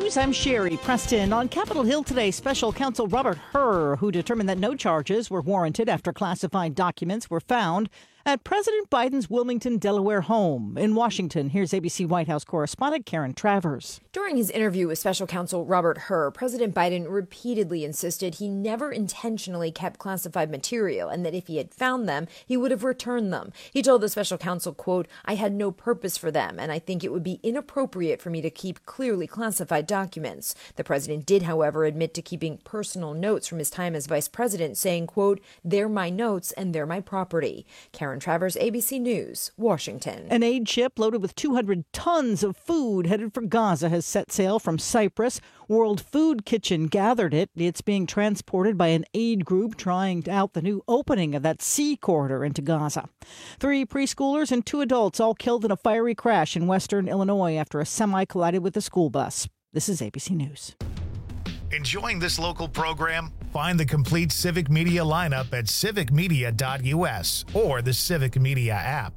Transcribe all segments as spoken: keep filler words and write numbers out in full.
News, I'm Sherry Preston. On Capitol Hill today, special counsel Robert Hur, who determined that no charges were warranted after classified documents were found at President Biden's Wilmington, Delaware home. In Washington, here's A B C White House correspondent Karen Travers. During his interview with special counsel Robert Hur, President Biden repeatedly insisted he never intentionally kept classified material and that if he had found them, he would have returned them. He told the special counsel, quote, "I had no purpose for them, and I think it would be inappropriate for me to keep clearly classified documents." The president did, however, admit to keeping personal notes from his time as vice president, saying, quote, "They're my notes and they're my property." Karen Travers, A B C News, Washington. An aid ship loaded with two hundred tons of food headed for Gaza has set sail from Cyprus. World Food Kitchen gathered it. It's being transported by an aid group trying out the new opening of that sea corridor into Gaza. Three preschoolers and two adults all killed in a fiery crash in western Illinois after a semi collided with a school bus. This is A B C News. Enjoying this local program? Find the complete Civic Media lineup at civic media dot u s or the Civic Media app.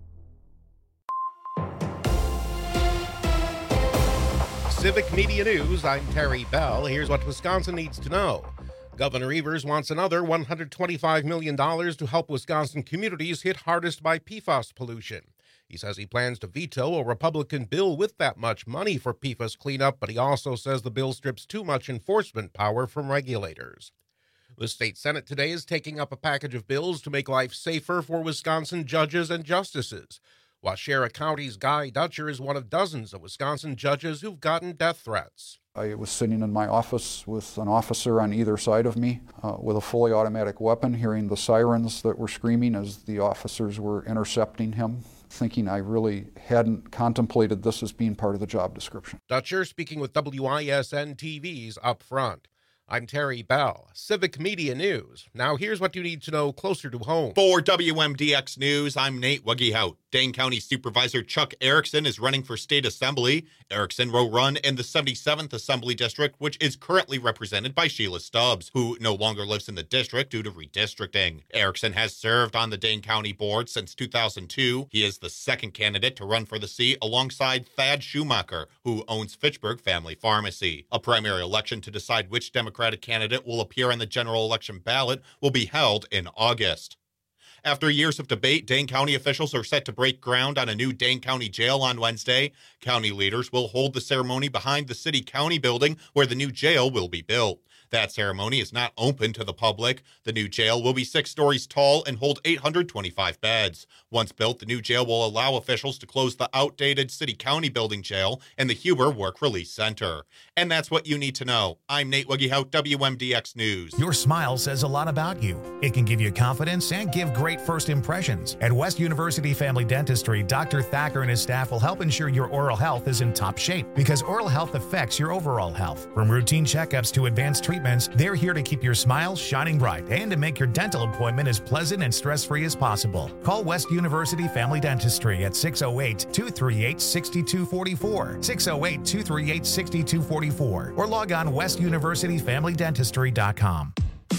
Civic Media News, I'm Terry Bell. Here's what Wisconsin needs to know. Governor Evers wants another one hundred twenty-five million dollars to help Wisconsin communities hit hardest by P FAS pollution. He says he plans to veto a Republican bill with that much money for P FAS cleanup, but he also says the bill strips too much enforcement power from regulators. The state Senate today is taking up a package of bills to make life safer for Wisconsin judges and justices. Waushara County's Guy Dutcher is one of dozens of Wisconsin judges who've gotten death threats. I was sitting in my office with an officer on either side of me uh, with a fully automatic weapon, hearing the sirens that were screaming as the officers were intercepting him, thinking I really hadn't contemplated this as being part of the job description. Dutcher speaking with W I S N T V's Up Front. I'm Terry Bell, Civic Media News. Now here's what you need to know closer to home. For W M D X News, I'm Nate Wuggehout. Dane County Supervisor Chuck Erickson is running for state assembly. Erickson will run in the seventy-seventh Assembly District, which is currently represented by Sheila Stubbs, who no longer lives in the district due to redistricting. Erickson has served on the Dane County Board since two thousand two. He is the second candidate to run for the seat alongside Thad Schumacher, who owns Fitchburg Family Pharmacy. A primary election to decide which Democratic candidate will appear on the general election ballot will be held in August. After years of debate, Dane County officials are set to break ground on a new Dane County jail on Wednesday. County leaders will hold the ceremony behind the city-county building where the new jail will be built. That ceremony is not open to the public. The new jail will be six stories tall and hold eight hundred twenty-five beds. Once built, the new jail will allow officials to close the outdated city-county building jail and the Huber Work Release Center. And that's what you need to know. I'm Nate Wuggehout, W M D X News. Your smile says a lot about you. It can give you confidence and give great first impressions. At West University Family Dentistry, Doctor Thacker and his staff will help ensure your oral health is in top shape because oral health affects your overall health. From routine checkups to advanced treatments, they're here to keep your smile shining bright and to make your dental appointment as pleasant and stress-free as possible. Call West University Family Dentistry at six oh eight, two three eight, six two four four, six oh eight, two three eight, six two four four, or log on west university family dentistry dot com.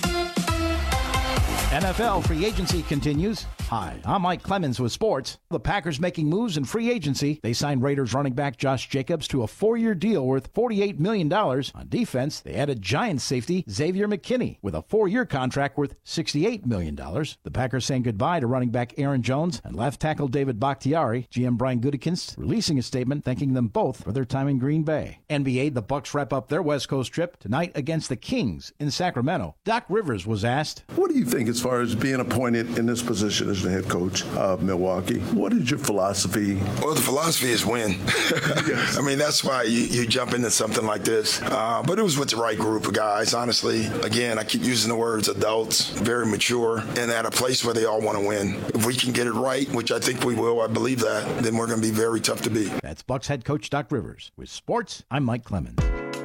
N F L free agency continues. Hi, I'm Mike Clemens with sports. The Packers making moves in free agency. They signed Raiders running back Josh Jacobs to a four-year deal worth forty-eight million dollars. On defense, they added Giants safety Xavier McKinney with a four-year contract worth sixty-eight million dollars. The Packers saying goodbye to running back Aaron Jones and left tackle David Bakhtiari. G M Brian Gutekunst releasing a statement thanking them both for their time in Green Bay. N B A, the Bucks wrap up their West Coast trip tonight against the Kings in Sacramento. Doc Rivers was asked, "What do you think as far as being appointed in this position as the head coach of Milwaukee? What is your philosophy?" Well, the philosophy is win. Yes. I mean, that's why you, you jump into something like this. Uh, but it was with the right group of guys, honestly. Again, I keep using the words adults, very mature, and at a place where they all want to win. If we can get it right, which I think we will, I believe that, then we're going to be very tough to beat. That's Bucks head coach Doc Rivers. With sports, I'm Mike Clemens.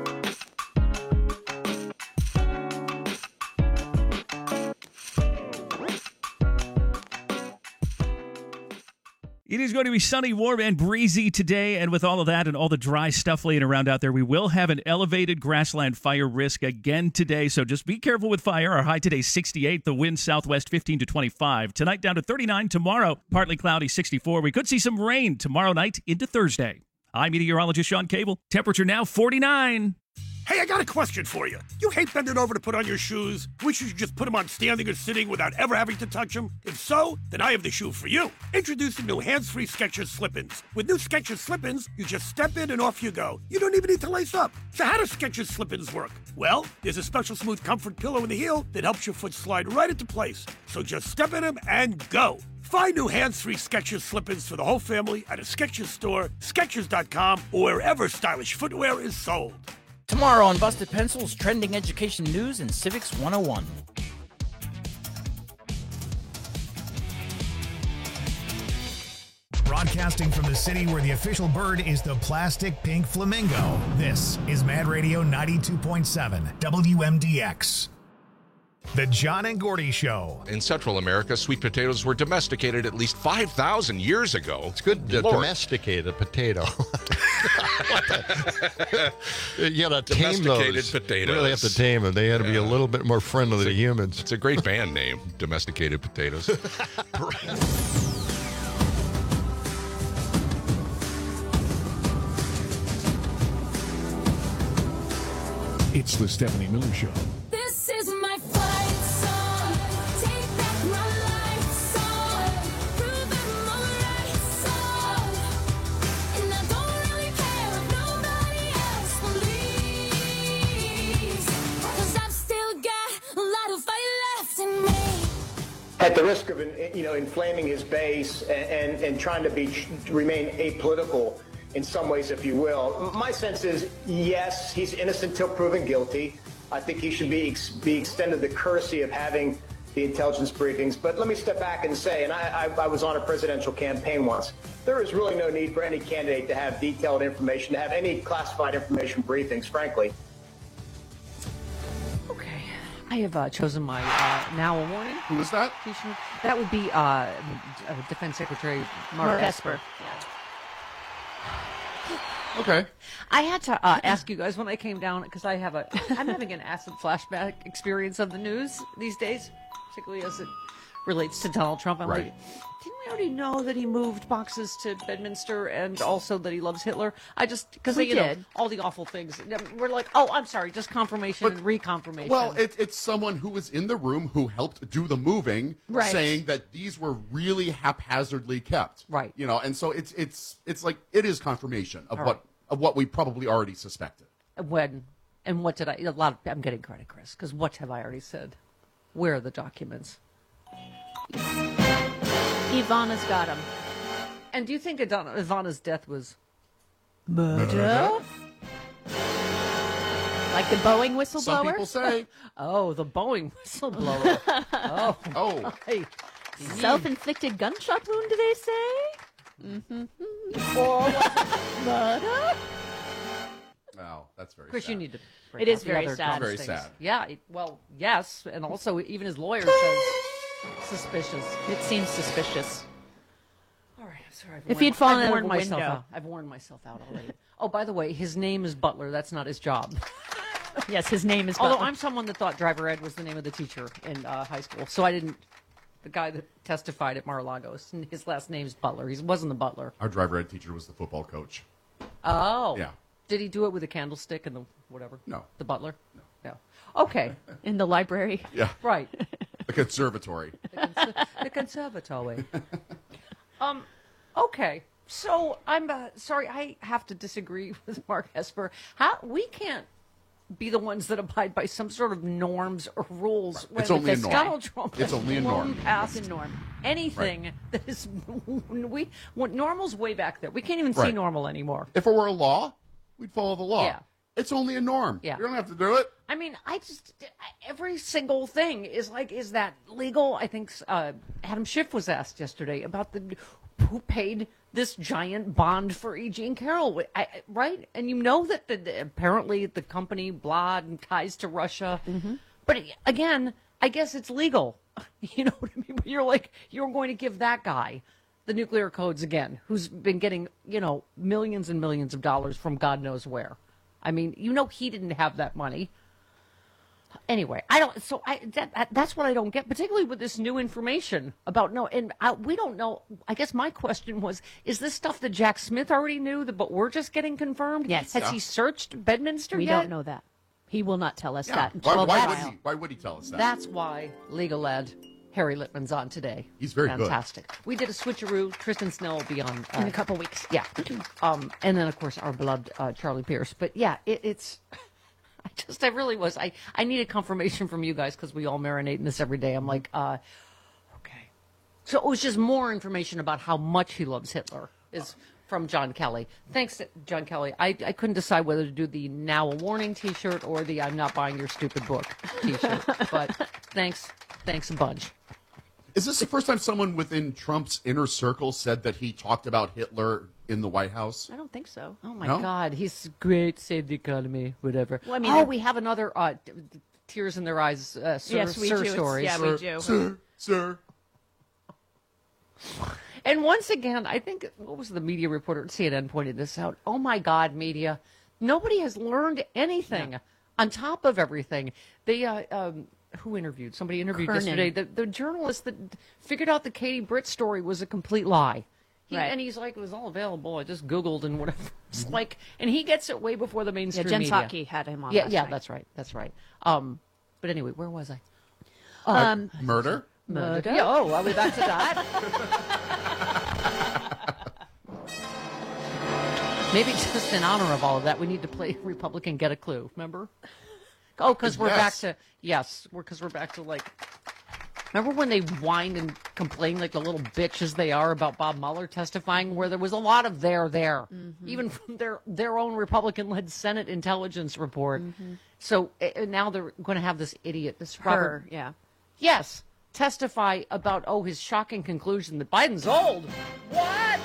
It is going to be sunny, warm, and breezy today, and with all of that and all the dry stuff laying around out there, we will have an elevated grassland fire risk again today, so just be careful with fire. Our high today, sixty-eight, the wind southwest fifteen to twenty-five. Tonight down to thirty-nine, tomorrow partly cloudy, sixty-four. We could see some rain tomorrow night into Thursday. I'm meteorologist Sean Cable. Temperature now forty-nine. Hey, I got a question for you. You hate bending over to put on your shoes? Wish you should just put them on standing or sitting without ever having to touch them? If so, then I have the shoe for you. Introducing new hands-free Skechers Slip-ins. With new Skechers Slip-ins, you just step in and off you go. You don't even need to lace up. So how do Skechers Slip-ins work? Well, there's a special smooth comfort pillow in the heel that helps your foot slide right into place. So just step in them and go. Find new hands-free Skechers Slip-ins for the whole family at a Skechers store, Skechers dot com, or wherever stylish footwear is sold. Tomorrow on Busted Pencils, trending education news and Civics one oh one. Broadcasting from the city where the official bird is the plastic pink flamingo, this is Mad Radio ninety-two point seven, W M D X. The John and Gordy Show. In Central America, sweet potatoes were domesticated at least five thousand years ago. It's good to Lord. domesticate a potato. You got to tame Domesticated those. potatoes. You really have to tame them. They had to be a Yeah. little bit more friendly It's to a- humans. It's a great band name, Domesticated Potatoes. It's the Stephanie Miller Show. This is my fight song. Take back my life song. Prove I'm alright song. And I don't really care if nobody else believes. 'Cause I've still got a lot of fight left in me. At the risk of, you know, inflaming his base and, and, and trying to be remain apolitical in some ways, if you will, my sense is, yes, he's innocent till proven guilty. I think he should be be extended the courtesy of having the intelligence briefings. But let me step back and say, and I, I, I was on a presidential campaign once, there is really no need for any candidate to have detailed information, to have any classified information briefings, frankly. I have uh, chosen my uh, now a warning. Who was that? That would be uh, uh, Defense Secretary Mark, Mark Esper. Okay. I had to uh, ask you guys when I came down because I have a I'm having an acid flashback experience of the news these days, particularly as it relates to Donald Trump. I'm Right. like, didn't we already know that he moved boxes to Bedminster and also that he loves Hitler? I just because We you know did. all the awful things. We're like, oh, I'm sorry, just confirmation and reconfirmation. Well, it, it's someone who was in the room who helped do the moving, Right. saying that these were really haphazardly kept. Right. You know, and so it's it's it's like it is confirmation of All what right. of what we probably already suspected. When and what did I? A lot. Of, I'm getting credit, Chris, because what have I already said? Where are the documents? Ivana's got him. And do you think Adon- Ivana's death was Murder? Like the Boeing whistleblower? Some people say. Oh, the Boeing whistleblower. oh. Oh. Hey. Self-inflicted gunshot wound, do they say? Mm-hmm. Or murder? Wow, that's very Chris, sad. you need to. It is out the very other sad. Very things. sad. Yeah. it- Well, yes, and also even his lawyer says suspicious. It seems suspicious. All right, I'm sorry. I've If worn- he'd fallen I've out worn of a myself window. out. I've worn myself out already. Oh, by the way, his name is Butler. That's not his job. Yes, his name is Although Butler. I'm someone that thought Driver Ed was the name of the teacher in uh, high school, so I didn't. The guy that testified at Mar-a-Lago, his last name's Butler. He wasn't the butler. Our driver ed teacher was the football coach. Oh. Yeah. Did he do it with a candlestick and the whatever? No. The butler? No. No. Okay. In the library? Yeah. Right. The conservatory. The, cons- the conservatory. um. Okay. So I'm uh, sorry. I have to disagree with Mark Esper. How we can't be the ones that abide by some sort of norms or rules. It's when only a this norm. Donald Trump It's has only a blown norm. past It's a norm. anything that is we what normal's way back there. We can't even see Right. normal anymore. If it were a law, we'd follow the law. Yeah. It's only a norm. Yeah. You don't have to do it. I mean, I just every single thing is like, is that legal? I think uh, Adam Schiff was asked yesterday about the who paid this giant bond for E. Jean Carroll, I, right? And you know that the, the- apparently the company blah and ties to Russia, but again, I guess it's legal. You know what I mean? But you're like, you're going to give that guy the nuclear codes again, who's been getting, you know, millions and millions of dollars from God knows where. I mean, you know, he didn't have that money. Anyway, I don't. So I that, that that's what I don't get, particularly with this new information about no. And I, we don't know. I guess my question was: is this stuff that Jack Smith already knew, that but we're just getting confirmed? Yes. Has Yeah. he searched Bedminster We yet? don't know that. He will not tell us Yeah. that. Why, until why that would while. he? Why would he tell us that? That's why legal ed Harry Littman's on today. He's very good. fantastic. We did a switcheroo. Tristan Snell will be on uh, In a couple weeks. Yeah. Um, and then of course our beloved uh, Charlie Pierce. But yeah, it, it's. I just, I really was. I, I needed confirmation from you guys because we all marinate in this every day. I'm like, uh, okay. So it was just more information about how much he loves Hitler is from John Kelly. Thanks, John Kelly. I, I couldn't decide whether to do the Now a Warning T-shirt or the I'm not buying your stupid book T-shirt. But thanks, thanks a bunch. Is this the first time someone within Trump's inner circle said that he talked about Hitler in the White House? I don't think so. Oh my No? God, he's great. Save the economy, whatever. Well, I mean, oh, they're- we have another uh, t- t- tears in their eyes. Uh, sir, Yes, we sir do. It's- stories. yeah, we do. Sir, sir. And once again, I think, what was the media reporter at C N N pointed this out? Oh my God, media. Nobody has learned anything on top of everything. They, uh, um, who interviewed? Somebody interviewed Kernan. yesterday. The, the journalist that figured out the Katie Britt story was a complete lie. He, Right. And he's like, it was all available. I just Googled and whatever. It's like, and he gets it way before the Yeah, mainstream Jen media. Psaki had him on Yeah, last yeah, night. that's right. That's right. Um, but anyway, where was I? Um, Murder? Murder. Yeah, oh, are we back to that? Maybe just in honor of all of that, we need to play Republican Get a Clue. Remember? Oh, because we're back Yes. to yes, we're because we're back to like. Remember when they whined and complained like the little bitches they are about Bob Mueller testifying, where there was a lot of there there, even from their their own Republican-led Senate intelligence report. So uh, now they're going to have this idiot, this her, Robert, yeah. yes, testify about oh his shocking conclusion that Biden's old. What?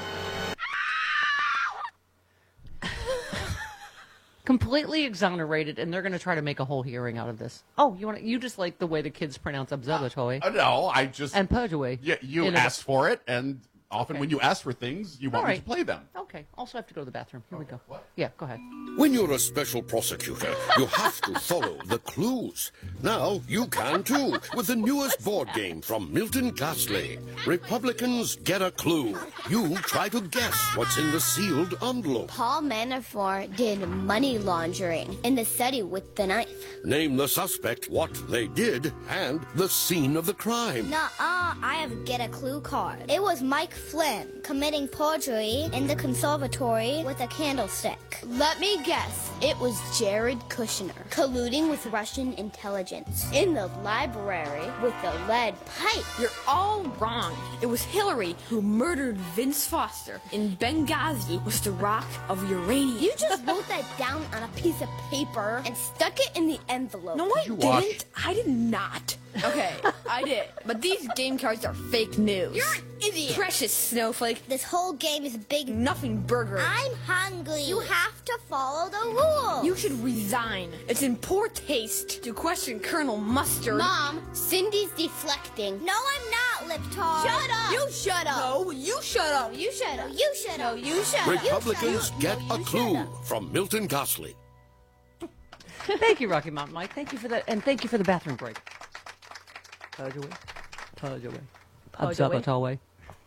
Completely exonerated, and they're going to try to make a whole hearing out of this. Oh, you want to, you just like the way the kids pronounce observatory Uh, no, I just. and perjury. Yeah, you In a- asked for it, and often Okay. when you ask for things, you want All me right. to play them. Okay. Also, I have to go to the bathroom. Here we go. Yeah, go ahead. When you're a special prosecutor, you have to follow the clues. Now you can too, with the newest board game from Milton Ghastly. Republicans Get a Clue. You try to guess what's in the sealed envelope. Paul Manafort did money laundering in the study with the knife. Name the suspect, what they did, and the scene of the crime. Nuh-uh, I have Get a Clue card. It was Mike Flynn committing perjury in the conservatory with a candlestick. Let me guess, it was Jared Kushner colluding with Russian intelligence in the library with the lead pipe. You're all wrong. It was Hillary who murdered Vince Foster in Benghazi with the rock of uranium. You just wrote that down on a piece of paper and stuck it in the envelope. No, I you didn't. wash? I did not. Okay, I did. But these game cards are fake news. You're an idiot. Precious snowflake. This whole game is a big Nothing burger. I'm hungry. You have to follow the rules. You should resign. It's in poor taste to question Colonel Mustard. Mom, Cindy's deflecting. No, I'm not, Liptard. Shut up. You shut up. No, you shut up. You shut up. You shut up. You shut up. Republicans You shut Get up. a You shut Clue up. from Milton Ghastly. Thank you, Rocky Mountain Mike. Thank you for that, and thank you for the bathroom break. Perjury. Perjury. Observatory.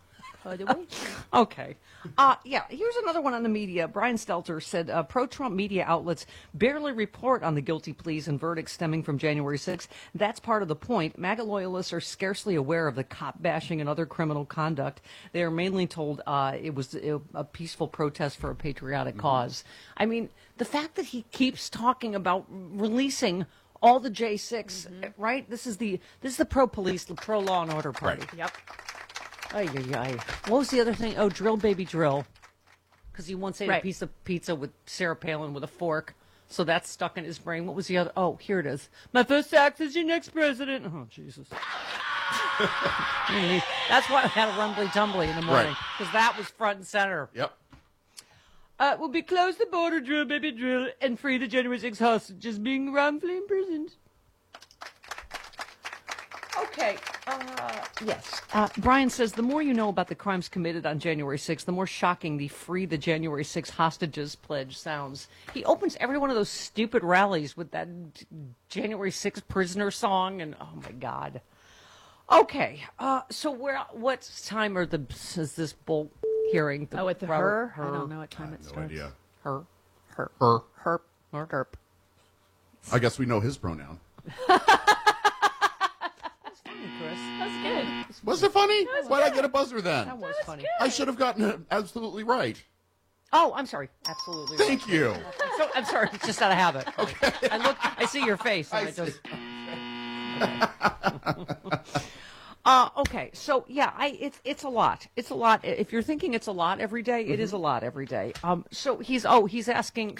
Okay. Uh, yeah, here's another one on the media. Brian Stelter said uh, pro-Trump media outlets barely report on the guilty pleas and verdicts stemming from January sixth. That's part of the point. MAGA loyalists are scarcely aware of the cop bashing and other criminal conduct. They are mainly told uh, it was a, a peaceful protest for a patriotic cause. I mean, the fact that he keeps talking about releasing all the J six, right? This is the this is the pro-police, the pro-law and order party. Yep. Ay, ay, ay. What was the other thing? Oh, drill, baby, drill. Because he once ate Right. a piece of pizza with Sarah Palin with a fork. So that's stuck in his brain. What was the other? Oh, here it is. My first act is your next president. Oh, Jesus. That's why I had a rumbly tumbly in the morning. Because that was front and center. Yep. Uh, will be close the border, drill, baby, drill, and free the January sixth hostages being wrongfully imprisoned. Okay. Uh, yes. Uh, Brian says the more you know about the crimes committed on January sixth, the more shocking the Free the January sixth Hostages pledge sounds. He opens every one of those stupid rallies with that January sixth prisoner song, and oh my God. Okay. Uh, so where? What time are the is this bull hearing? The Oh, at the Robert- her? I don't know what time it No starts. idea. Her. Her. Her. Herp. Herp. I guess we know his pronoun. Chris. That's good. Was it funny? That was Why'd I good. get a buzzer then? That was funny. I should have gotten it absolutely right. Oh, I'm sorry. Absolutely. Thank right. you. So, I'm sorry. It's just out of habit. Okay. I look. I see your face. And I, I just. uh, okay. So yeah, I it's it's a lot. It's a lot. If you're thinking it's a lot every day, it is a lot every day. Um. So he's oh he's asking.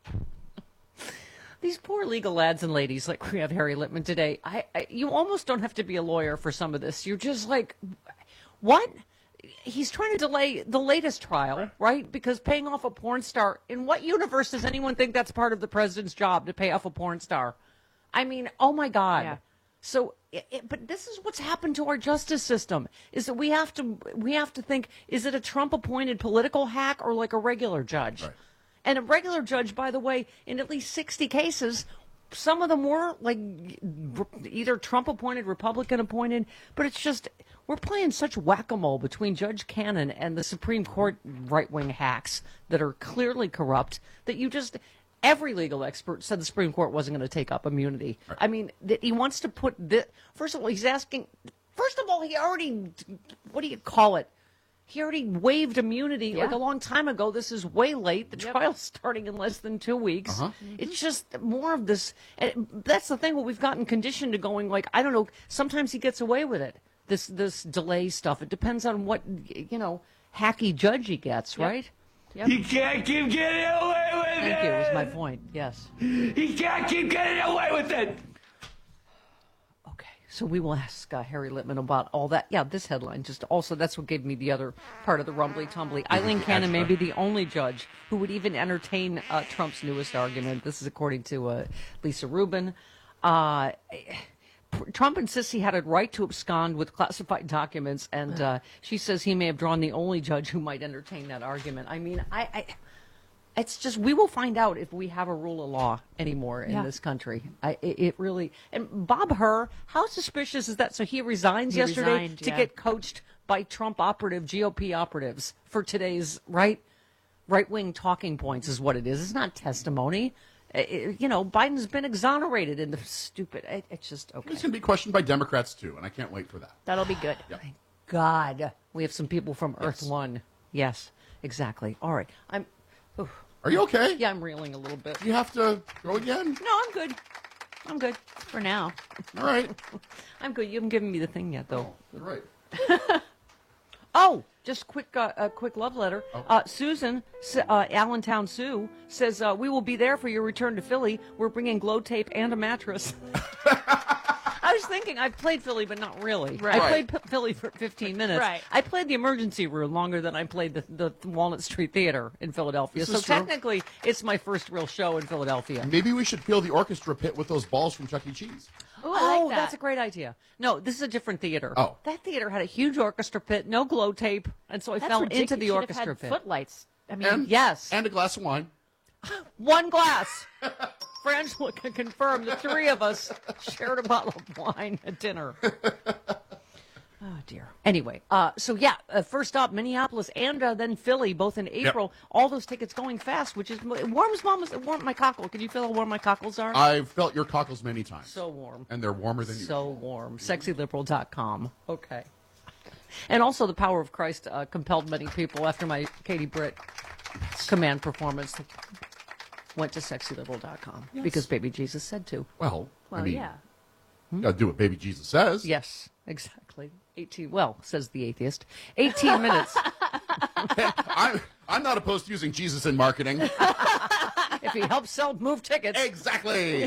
These poor legal lads and ladies, like we have Harry Littman today. I, I you almost don't have to be a lawyer for some of this. You're just like, what? He's trying to delay the latest trial, right? Because paying off a porn star, in what universe does anyone think that's part of the president's job, to pay off a porn star? I mean, oh my God. Yeah. So, it, it- but this is what's happened to our justice system, is that we have to, we have to think, is it a Trump-appointed political hack or like a regular judge? Right. And a regular judge, by the way, in at least sixty cases, some of them were like either Trump appointed, Republican appointed, but it's just, we're playing such whack-a-mole between Judge Cannon and the Supreme Court right-wing hacks that are clearly corrupt that you just, every legal expert said the Supreme Court wasn't going to take up immunity. Right. I mean, that he wants to put this, first of all, he's asking, first of all, he already, what do you call it? He already waived immunity Yeah. like a long time ago. This is way late. The Yep. trial's starting in less than two weeks. Uh-huh. It's just more of this. And that's the thing. What we've gotten conditioned to going like, I don't know. Sometimes he gets away with it. This this delay stuff. It depends on what you know hacky judge he gets, Yep. right? Yep. He can't keep getting away with it. Thank you. Was my point. Yes. He can't keep getting away with it. Okay, so we will ask uh, Harry Littman about all that. Yeah, this headline just also, that's what gave me the other part of the rumbly tumbly. Eileen Cannon may be the only judge who would even entertain uh, Trump's newest argument. This is according to uh, Lisa Rubin. Uh, Trump insists he had a right to abscond with classified documents, and uh, she says he may have drawn the only judge who might entertain that argument. I mean, I... I It's just, we will find out if we have a rule of law anymore in Yeah. this country. I, it, it really, and Bob Hur, how suspicious is that? So he resigns He yesterday resigned, to yeah. get coached by Trump operative, G O P operatives for today's right, right-wing talking points is what it is. It's not testimony. It- it- you know, Biden's been exonerated in the stupid, it, it's just, okay. It's going to be questioned by Democrats too, and I can't wait for that. That'll be good. Yep. God, we have some people from Earth Yes. One. Yes, exactly. All right. I'm, oof. Are you okay? Yeah, I'm reeling a little bit. You have to go again? No, I'm good. I'm good. For now. All right. I'm good. You haven't given me the thing yet, though. You're right. Oh, just quick, uh, a quick love letter. Uh, Susan, S- uh, Allentown Sue, says, uh, we will be there for your return to Philly. We're bringing glow tape and a mattress. I was thinking, I've played Philly, but not really. Right. I played P- Philly for fifteen minutes. Right. I played the emergency room longer than I played the, the Walnut Street Theater in Philadelphia. This So is true. technically, it's my first real show in Philadelphia. Maybe we should fill the orchestra pit with those balls from Chuck E. Cheese. Ooh, I Oh, like that. that's a great idea. No, this is a different theater. Oh. That theater had a huge orchestra pit, no glow tape, and so I That's fell ridiculous. into the You should orchestra have had pit. footlights. I mean, And, Yes. And a glass of wine. One glass. Frangela can confirm the three of us shared a bottle of wine at dinner. Oh, dear. Anyway, uh, so yeah, uh, first up, Minneapolis and uh, then Philly, both in April. All those tickets going fast, which is it warms mama's, it warmed my cockle. Can you feel how warm my cockles are? I've felt your cockles many times. So warm. And they're warmer than you. So warm. sexy liberal dot com. Okay. And also the power of Christ uh, compelled many people after my Katie Britt command performance went to sexy liberal dot com Yes. because baby Jesus said to. Well, well, I mean, yeah. you gotta do what baby Jesus says. Yes, exactly. eighteen, well, says the atheist. eighteen minutes. I'm, I'm not opposed to using Jesus in marketing. If he helps sell move tickets. Exactly.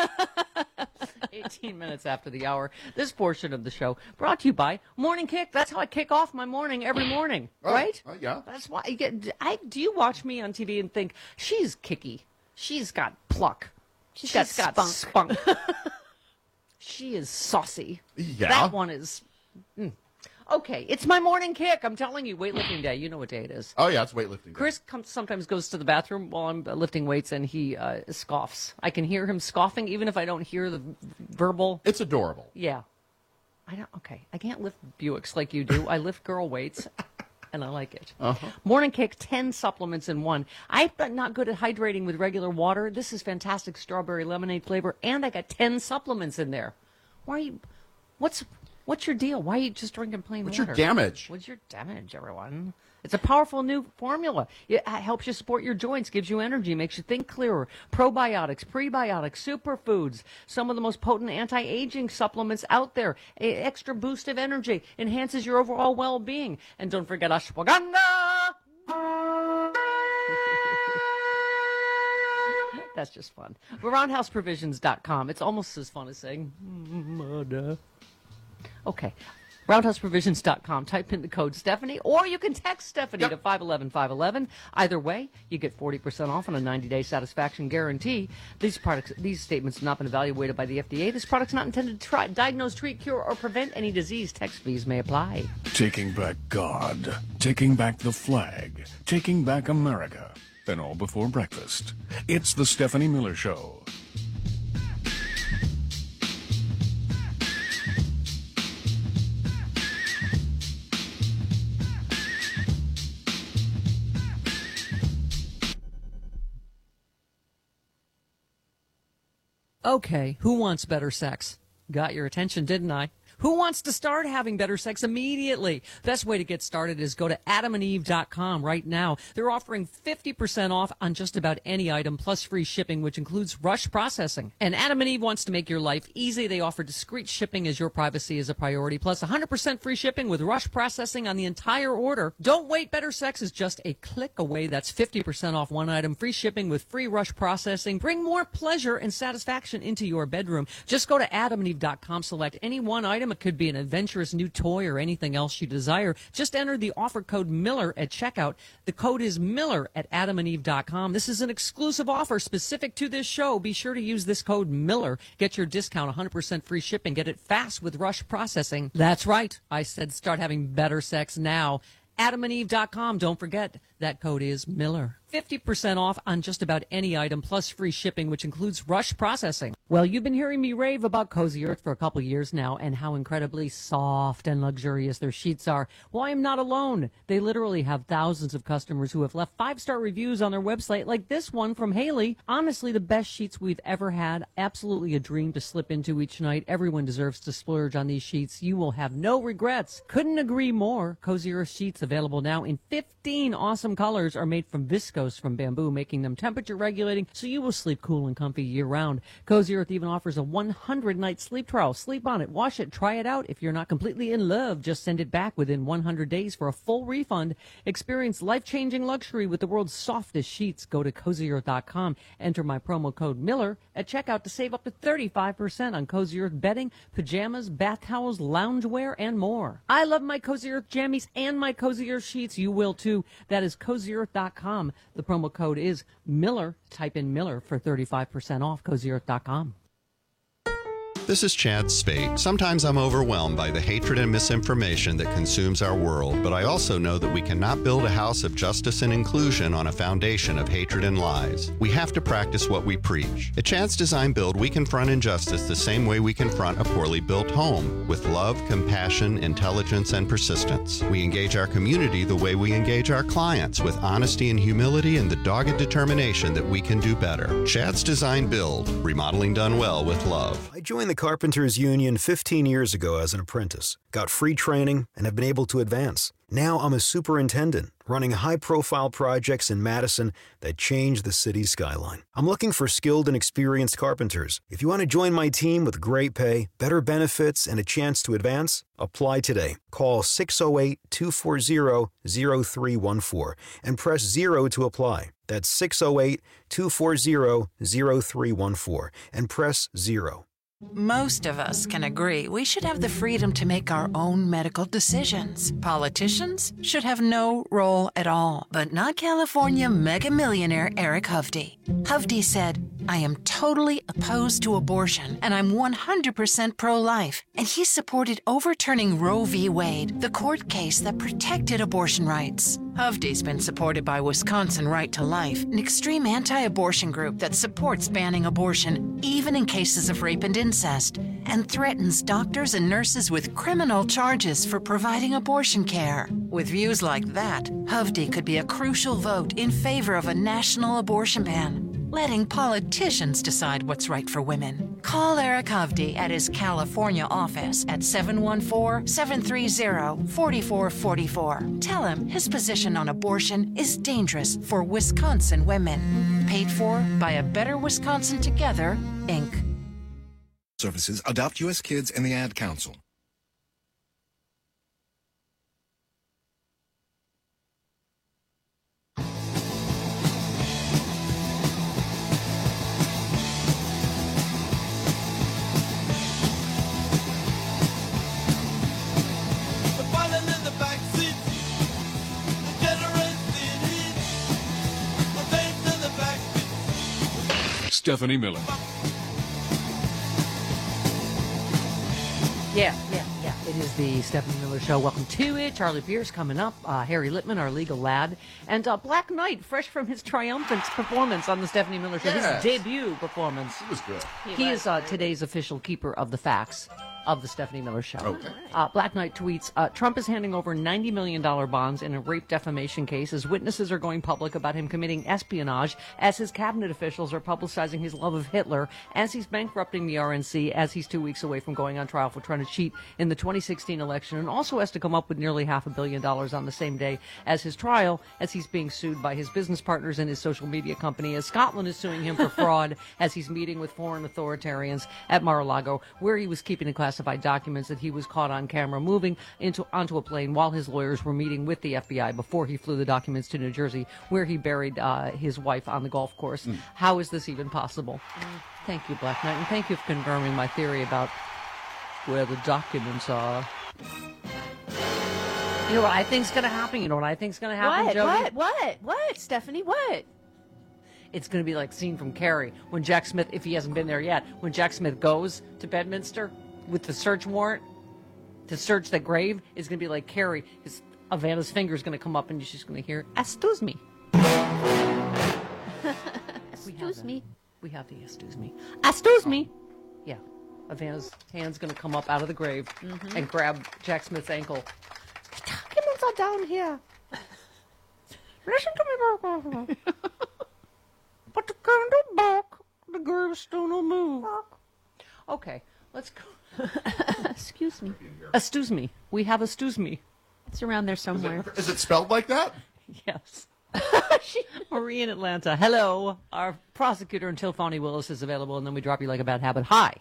eighteen minutes after the hour. This portion of the show brought to you by Morning Kick. That's how I kick off my morning every morning, Oh, right? uh, yeah. That's why I get. I do you watch me on T V and think she's kicky? She's got pluck. She's got, She's got spunk. spunk. she is saucy. Yeah. That one is. Mm. Okay, it's my morning kick. I'm telling you, weightlifting day. You know what day it is. Oh, yeah, it's weightlifting day. Chris comes, sometimes goes to the bathroom while I'm lifting weights, and he uh, scoffs. I can hear him scoffing, even if I don't hear the verbal. It's adorable. Yeah. I don't. Okay, I can't lift Buicks like you do. I lift girl weights, and I like it. Uh-huh. Morning kick, ten supplements in one. I'm not good at hydrating with regular water. This is fantastic strawberry lemonade flavor, and I got ten supplements in there. Why are you? What's What's your deal? Why are you just drinking plain What's water? your damage? What's your damage, everyone? It's a powerful new formula. It helps you support your joints, gives you energy, makes you think clearer. Probiotics, prebiotics, superfoods, some of the most potent anti-aging supplements out there. A extra boost of energy, enhances your overall well-being. And don't forget ashwagandha! That's just fun. roundhouse provisions dot com. It's almost as fun as saying, murder. Okay. roundhouse provisions dot com. Type in the code Stephanie, or you can text Stephanie yep. to five one one, five one one. Either way, you get forty percent off on a ninety-day satisfaction guarantee. These products, these statements have not been evaluated by the F D A. This product's not intended to try, diagnose, treat, cure, or prevent any disease. Text fees may apply. Taking back God, taking back the flag, taking back America, and all before breakfast. It's the Stephanie Miller Show. Okay, who wants better sex? Got your attention, didn't I? Who wants to start having better sex immediately? Best way to get started is go to adam and eve dot com right now. They're offering fifty percent off on just about any item, plus free shipping, which includes rush processing. And Adam and Eve wants to make your life easy. They offer discreet shipping as your privacy is a priority, plus one hundred percent free shipping with rush processing on the entire order. Don't wait. Better sex is just a click away. That's fifty percent off one item, free shipping with free rush processing. Bring more pleasure and satisfaction into your bedroom. Just go to adam and eve dot com, select any one item. It could be an adventurous new toy or anything else you desire. Just enter the offer code Miller at checkout. The code is Miller at adam and eve dot com. This is an exclusive offer specific to this show. Be sure to use this code Miller. Get your discount, one hundred percent free shipping. Get it fast with rush processing. That's right. I said start having better sex now. adam and eve dot com. Don't forget, that code is Miller. fifty percent off on just about any item, plus free shipping, which includes rush processing. Well, you've been hearing me rave about Cozy Earth for a couple years now and how incredibly soft and luxurious their sheets are. Well, I am not alone. They literally have thousands of customers who have left five-star reviews on their website, like this one from Haley. Honestly, the best sheets we've ever had. Absolutely a dream to slip into each night. Everyone deserves to splurge on these sheets. You will have no regrets. Couldn't agree more. Cozy Earth sheets available now in fifteen awesome colors are made from viscose from bamboo, making them temperature regulating so you will sleep cool and comfy year round. Cozy Earth even offers a one hundred night sleep trial. Sleep on it, wash it, try it out. If you're not completely in love, just send it back within one hundred days for a full refund. Experience life-changing luxury with the world's softest sheets. Go to cozy earth dot com. Enter my promo code Miller at checkout to save up to thirty-five percent on Cozy Earth bedding, pajamas, bath towels, loungewear, and more. I love my Cozy Earth jammies and my Cozy Earth sheets. You will too. That is cozy earth dot com. The promo code is Miller. Type in Miller for thirty-five percent off. cozy earth dot com. This is Chad Spate. Sometimes I'm overwhelmed by the hatred and misinformation that consumes our world, but I also know that we cannot build a house of justice and inclusion on a foundation of hatred and lies. We have to practice what we preach. At Chad's Design Build, we confront injustice the same way we confront a poorly built home, with love, compassion, intelligence, and persistence. We engage our community the way we engage our clients, with honesty and humility and the dogged determination that we can do better. Chad's Design Build, remodeling done well with love. I joined the Carpenters Union fifteen years ago as an apprentice, got free training, and have been able to advance. Now I'm a superintendent, running high-profile projects in Madison that change the city's skyline. I'm looking for skilled and experienced carpenters. If you want to join my team with great pay, better benefits, and a chance to advance, apply today. Call six oh eight, two four zero, zero three one four and press zero to apply. That's six oh eight, two four zero, zero three one four and press zero. Most of us can agree we should have the freedom to make our own medical decisions. Politicians should have no role at all, but not California mega millionaire Eric Hovde. Hovde said, I am totally opposed to abortion, and I'm one hundred percent pro-life. And he supported overturning Roe v. Wade, the court case that protected abortion rights. Hovde's been supported by Wisconsin Right to Life, an extreme anti-abortion group that supports banning abortion, even in cases of rape and incest, and threatens doctors and nurses with criminal charges for providing abortion care. With views like that, Hovde could be a crucial vote in favor of a national abortion ban, letting politicians decide what's right for women. Call Eric Hovde at his California office at seven one four, seven three zero, four four four four. Tell him his position on abortion is dangerous for Wisconsin women. Paid for by A Better Wisconsin Together, Incorporated. Services Adopt U S Kids and the Ad Council. Stephanie Miller. Yeah, yeah, yeah. It is the Stephanie Miller Show. Welcome to it. Charlie Pierce coming up. Uh, Harry Littman, our legal lad. And uh, Black Knight, fresh from his triumphant performance on the Stephanie Miller Show. Yes. His debut performance. It was good. He is uh, today's official keeper of the facts of the Stephanie Miller Show. Okay. Uh, Black Knight tweets, uh, Trump is handing over ninety million dollars bonds in a rape defamation case as witnesses are going public about him committing espionage, as his cabinet officials are publicizing his love of Hitler, as he's bankrupting the R N C, as he's two weeks away from going on trial for trying to cheat in the twenty sixteen election, and also has to come up with nearly half a billion dollars on the same day as his trial, as he's being sued by his business partners and his social media company, as Scotland is suing him for fraud, as he's meeting with foreign authoritarians at Mar-a-Lago, where he was keeping a classified documents that he was caught on camera moving into onto a plane while his lawyers were meeting with the F B I before he flew the documents to New Jersey, where he buried uh, his wife on the golf course. Mm. How is this even possible? Mm. Thank you, Black Knight, and thank you for confirming my theory about where the documents are. You know what I think's going to happen? You know what I think's going to happen, What? Jody? What? What? What? Stephanie, what? It's going to be like scene from Carrie when Jack Smith, if he hasn't been there yet, when Jack Smith goes to Bedminster with the search warrant to search the grave, is going to be like Carrie. His Vanna's finger is going to come up and she's going to hear, "Excuse me." Excuse me. We have the excuse me. Excuse me. Yeah. Vanna's hand's going to come up out of the grave Mhm. and grab Jack Smith's ankle. Documents are down here. Listen to me, Mark. But the candle back, the gravestone will move. Okay, let's go. Excuse me. Excuse me. We have excuse me. It's around there somewhere. Is it, is it spelled like that? Yes. Marie in Atlanta. Hello. Our prosecutor until Fonnie Willis is available, and then we drop you like a bad habit. Hi.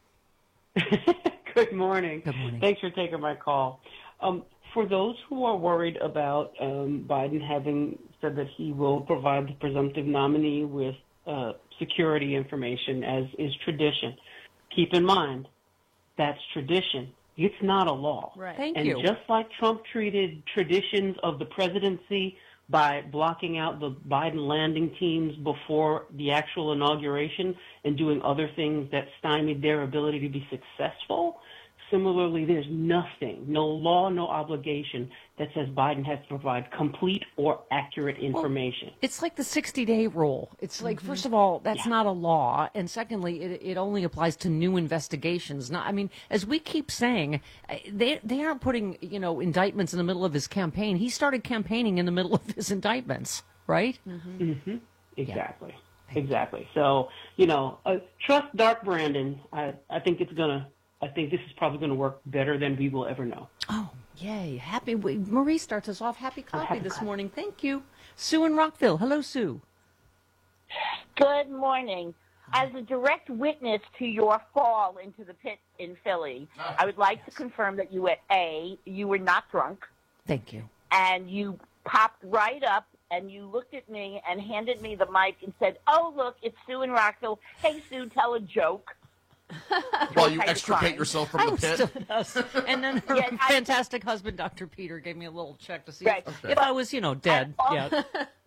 Good morning. Good morning. Thanks for taking my call. Um, for those who are worried about um, Biden having said that he will provide the presumptive nominee with uh, security information, as is tradition, keep in mind that's tradition. It's not a law. Right. Thank and you. just like Trump treated traditions of the presidency by blocking out the Biden landing teams before the actual inauguration and doing other things that stymied their ability to be successful, similarly, there's nothing, no law, no obligation that says Biden has to provide complete or accurate information. Well, it's like the sixty-day rule. It's like, mm-hmm. first of all, that's yeah. not a law, and secondly, it, it only applies to new investigations. Not, I mean, as we keep saying, they they aren't putting, you know, indictments in the middle of his campaign. He started campaigning in the middle of his indictments, right? Mm-hmm. Mm-hmm. Exactly. Yeah. Exactly. So, you know, uh, trust Dark Brandon. I, I think it's going to, I think this is probably going to work better than we will ever know. Oh, yay. Happy. Marie starts us off. Happy coffee happy this coffee. morning. Thank you. Sue in Rockville. Hello, Sue. Good morning. As a direct witness to your fall into the pit in Philly, I would like to confirm that you were A, you were not drunk, Thank you. and you popped right up and you looked at me and handed me the mic and said, "Oh, look, it's Sue in Rockville. Hey, Sue, tell a joke." While you I extricate declined. yourself from I the pit. still does. And then her Yes, I- fantastic husband, Doctor Peter, gave me a little check to see Right. if, if I was, you know, dead. And Yeah.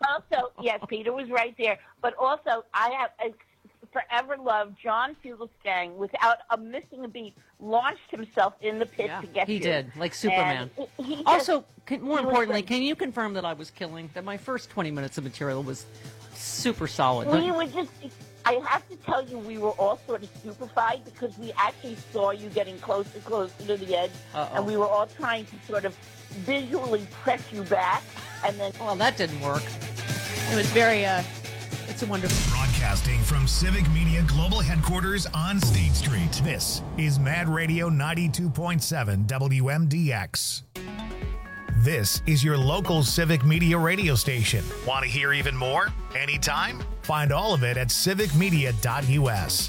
Also, yes, Peter was right there. But also, I have I forever loved John Fugelsang. Without a missing a beat, launched himself in the pit Yeah, to get he here. did, like Superman. And he- he just- Also, can, more he was importantly, great. can you confirm that I was killing? That my first twenty minutes of material was super solid? We were just, I have to tell you, we were all sort of stupefied because we actually saw you getting closer, closer to the edge, Uh-oh. and we were all trying to sort of visually press you back, and then... Well, that didn't work. It was very, uh, it's a wonderful. Broadcasting from Civic Media Global Headquarters on State Street. This is Mad Radio ninety-two point seven W M D X. This is your local Civic Media radio station. Want to hear even more? Anytime? Find all of it at civic media dot U S.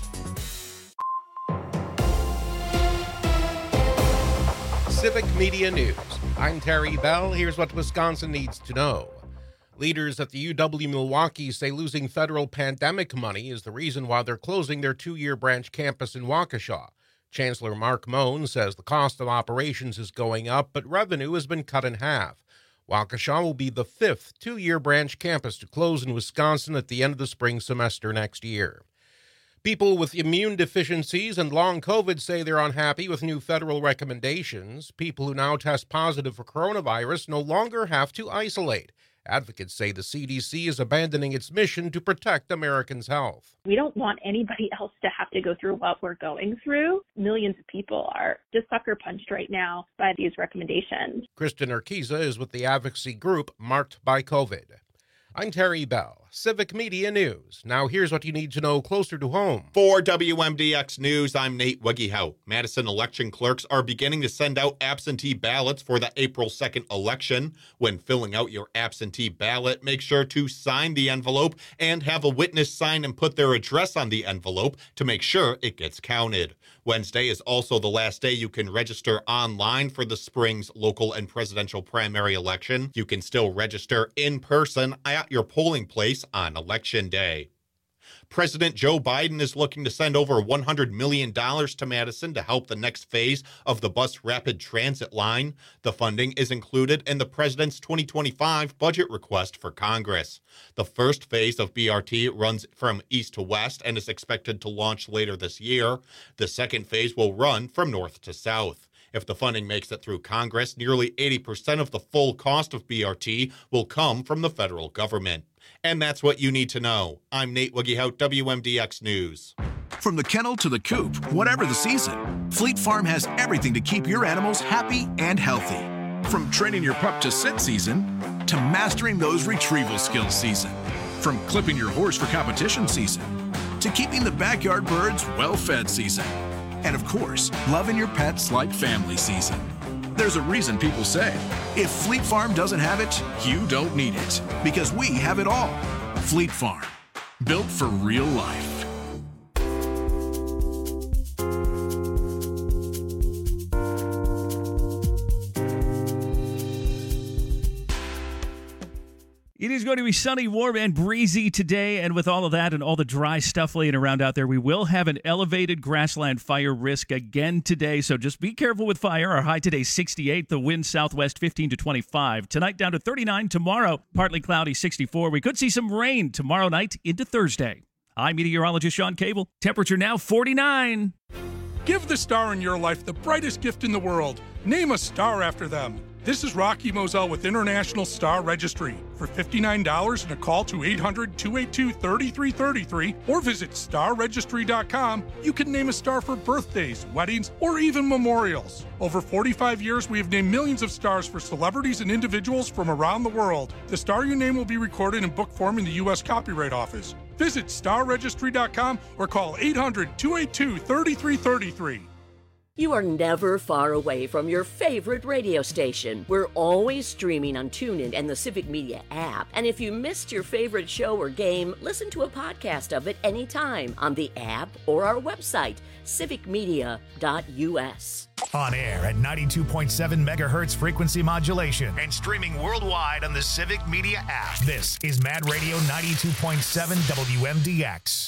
Civic Media News. I'm Terry Bell. Here's what Wisconsin needs to know. Leaders at the U W-Milwaukee say losing federal pandemic money is the reason why they're closing their two-year branch campus in Waukesha. Chancellor Mark Moen says the cost of operations is going up, but revenue has been cut in half. Waukesha will be the fifth two-year branch campus to close in Wisconsin at the end of the spring semester next year. People with immune deficiencies and long COVID say they're unhappy with new federal recommendations. People who now test positive for coronavirus no longer have to isolate. Advocates say the C D C is abandoning its mission to protect Americans' health. We don't want anybody else to have to go through what we're going through. Millions of people are just sucker punched right now by these recommendations. Kristen Urquiza is with the advocacy group Marked by COVID. I'm Terry Bell, Civic Media News. Now here's what you need to know closer to home. For W M D X News, I'm Nate Weggehout. Madison election clerks are beginning to send out absentee ballots for the April second election. When filling out your absentee ballot, make sure to sign the envelope and have a witness sign and put their address on the envelope to make sure it gets counted. Wednesday is also the last day you can register online for the spring's local and presidential primary election. You can still register in person at your polling place on Election Day. President Joe Biden is looking to send over one hundred million dollars to Madison to help the next phase of the bus rapid transit line. The funding is included in the president's twenty twenty-five budget request for Congress. The first phase of B R T runs from east to west and is expected to launch later this year. The second phase will run from north to south. If the funding makes it through Congress, nearly eighty percent of the full cost of B R T will come from the federal government. And that's what you need to know. I'm Nate Weggehout, W M D X News. From the kennel to the coop, whatever the season, Fleet Farm has everything to keep your animals happy and healthy. From training your pup to sit season, to mastering those retrieval skills season. From clipping your horse for competition season, to keeping the backyard birds well-fed season. And of course, loving your pets like family season. There's a reason people say, if Fleet Farm doesn't have it, you don't need it. Because we have it all. Fleet Farm. Built for real life. It is going to be sunny, warm, and breezy today, and with all of that and all the dry stuff laying around out there, we will have an elevated grassland fire risk again today, so just be careful with fire. Our high today, sixty-eight, the wind southwest fifteen to twenty-five. Tonight down to thirty-nine, tomorrow partly cloudy, sixty-four. We could see some rain tomorrow night into Thursday. I'm meteorologist Sean Cable. Temperature now forty-nine. Give the star in your life the brightest gift in the world. Name a star after them. This is Rocky Moselle with International Star Registry. For fifty-nine dollars and a call to eight hundred, two eight two, three three three three or visit star registry dot com, you can name a star for birthdays, weddings, or even memorials. Over forty-five years, we have named millions of stars for celebrities and individuals from around the world. The star you name will be recorded in book form in the U S Copyright Office. Visit star registry dot com or call eight hundred, two eight two, three three three three. You are never far away from your favorite radio station. We're always streaming on TuneIn and the Civic Media app. And if you missed your favorite show or game, listen to a podcast of it anytime on the app or our website, civic media dot U S. On air at ninety-two point seven megahertz frequency modulation and streaming worldwide on the Civic Media app. This is Mad Radio ninety-two point seven W M D X.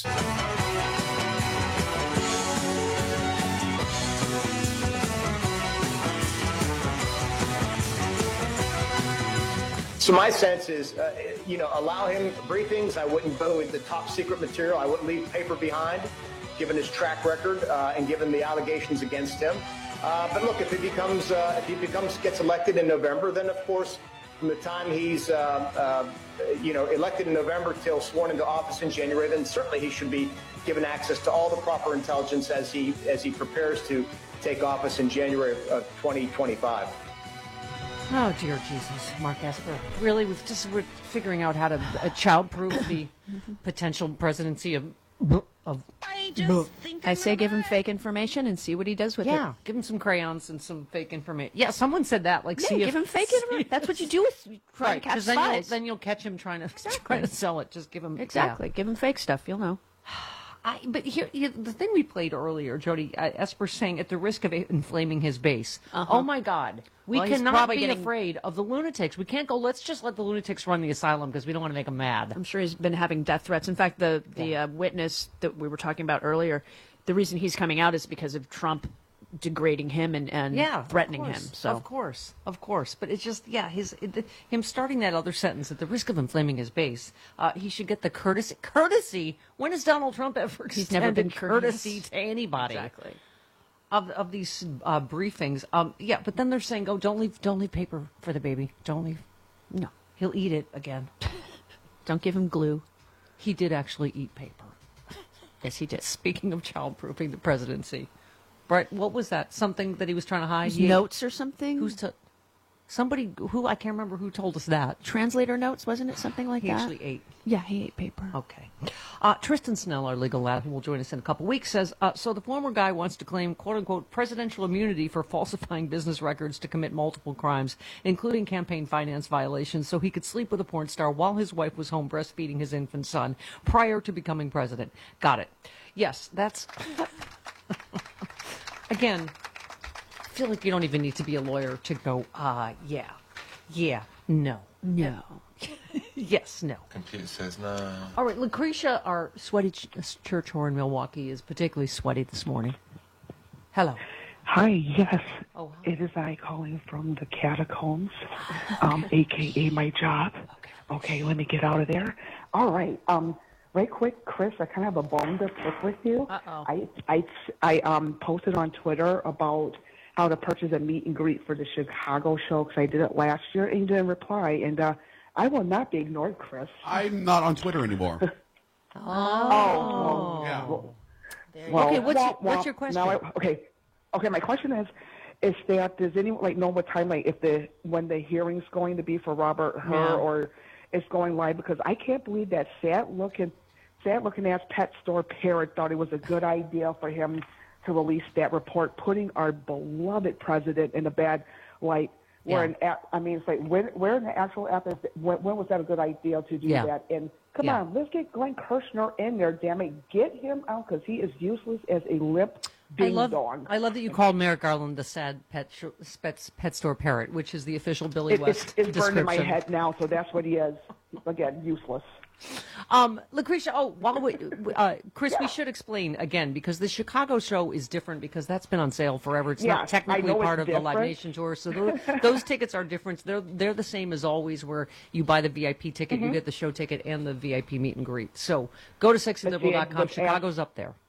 So my sense is, uh, you know, allow him briefings. I wouldn't go into top secret material. I wouldn't leave paper behind, given his track record uh, and given the allegations against him. Uh, but look, if he becomes, uh, if he becomes, gets elected in November, then of course, from the time he's, uh, uh, you know, elected in November till sworn into office in January, then certainly he should be given access to all the proper intelligence as he as he prepares to take office in January of, of twenty twenty-five. Oh, dear Jesus, Mark Esper. Really, we've just, we're figuring out how to uh, child-proof the potential presidency of... of I just think I say give him fake information and see what he does with it. Yeah, give him some crayons and some fake information. Yeah, someone said that. Like, Yeah, see give if, him fake information. That's what you do with trying right, to catch 'cause then you'll, spies. then you'll catch him trying to trying to sell it. Just give him Exactly. Give him fake stuff. You'll know. I, but here, here, the thing we played earlier, Jody, uh, Esper saying at the risk of inflaming his base. Uh-huh. Oh my God, we Well, he's cannot probably be getting- afraid of the lunatics. We can't go. Let's just let the lunatics run the asylum because we don't want to make them mad. I'm sure he's been having death threats. In fact, the the uh, witness that we were talking about earlier, the reason he's coming out is because of Trump degrading him and, and Yeah, threatening of course, him. So of course, of course, but it's just yeah, his it, him starting that other sentence at the risk of inflaming his base. Uh, he should get the courtesy. Courtesy. When has Donald Trump ever extended He's never been courteous. courtesy to anybody? Exactly. Of of these uh, briefings, um, yeah, but then they're saying, "Oh, don't leave, don't leave paper for the baby. Don't leave. No, he'll eat it again. Don't give him glue." He did actually eat paper. Yes, he did. Speaking of childproofing the presidency, Brett, what was that? Something that he was trying to hide? His He ate- notes or something? Who's to? Somebody who I can't remember who told us that. Translator notes, wasn't it? Something like He that. actually ate. Yeah, he ate paper. Okay. Uh, Tristan Snell, our legal lad, who will join us in a couple weeks, says, uh, so the former guy wants to claim, quote-unquote, presidential immunity for falsifying business records to commit multiple crimes, including campaign finance violations, so he could sleep with a porn star while his wife was home breastfeeding his infant son prior to becoming president. Got it. Yes, that's... Again, I feel like you don't even need to be a lawyer to go, uh, yeah, yeah, no. No. Yes, no. Computer says no. All right, Lucretia, our sweaty ch- church whore in Milwaukee, is particularly sweaty this morning. Hello. Hi, yes. Oh, It is I calling from the catacombs, um, a k a my job. Okay. Okay, let me get out of there. All right. Um, right quick, Chris, I kind of have a bone to pick with you. Uh-oh. I, I, I um, posted on Twitter about how to purchase a meet and greet for the Chicago show because I did it last year and you didn't reply. And uh, I will not be ignored, Chris. I'm not on Twitter anymore. Oh. Oh. Yeah. Well, Okay, what's your- well, what's your well, question? now I- okay. Okay, my question is, is that does anyone like know what time, like if the when the hearing's going to be for Robert Hur Yeah. or it's going live? Because I can't believe that sad looking, sad looking ass pet store parrot thought it was a good idea for him to release that report, putting our beloved president in a bad light. Where Yeah. an app, I mean, it's like where where in the actual app is when, when was that a good idea to do Yeah. that? And come Yeah. on, let's get Glenn Kirshner in there. Damn it, get him out because he is useless as a limp I ding love, dong. I love that you called Merrick Garland the sad pet, sh- pet, pet store parrot, which is the official Billy It, West it's it's burned in my description. head now, so that's what he is. Again, useless. Um, Lucretia, oh, while we, uh, Chris, we should explain again because the Chicago show is different because that's been on sale forever. It's Yeah, not I technically know part it's of the Live different. Nation tour, so those, those tickets are different. They're they're the same as always, where you buy the V I P ticket, you Mhm. get the show ticket and the V I P meet and greet. So go to sexy liberal dot com. But see, Chicago's up there.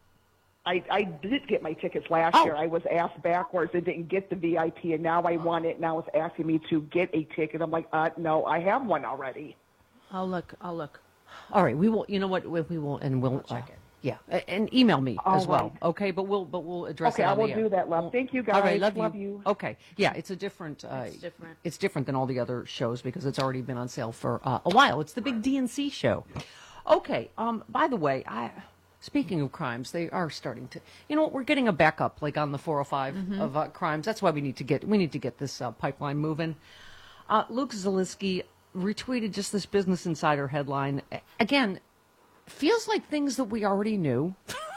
I, I did get my tickets last Oh. year. I was asked backwards and didn't get the V I P, and now I want it. Now it's asking me to get a ticket. I'm like, uh, no, I have one already. I'll look. I'll look. All right, we will. You know what? We, we will, and we'll check it. Yeah, a- and email me All as well. right. Okay, but we'll but we'll address Okay, it I on will the air. do that, love. Thank you, guys. All right, love, Love you. you. Okay, yeah, it's a different. Uh, It's different. It's different than all the other shows because it's already been on sale for uh, a while. It's the big D N C show. Okay. Um. By the way, I. Speaking of crimes, they are starting to. You know what? We're getting a backup, like on the four oh five Mhm. of uh, crimes. That's why we need to get. We need to get this uh, pipeline moving. Uh, Luke Zielinski retweeted just this Business Insider headline. A- Again, feels like things that we already knew,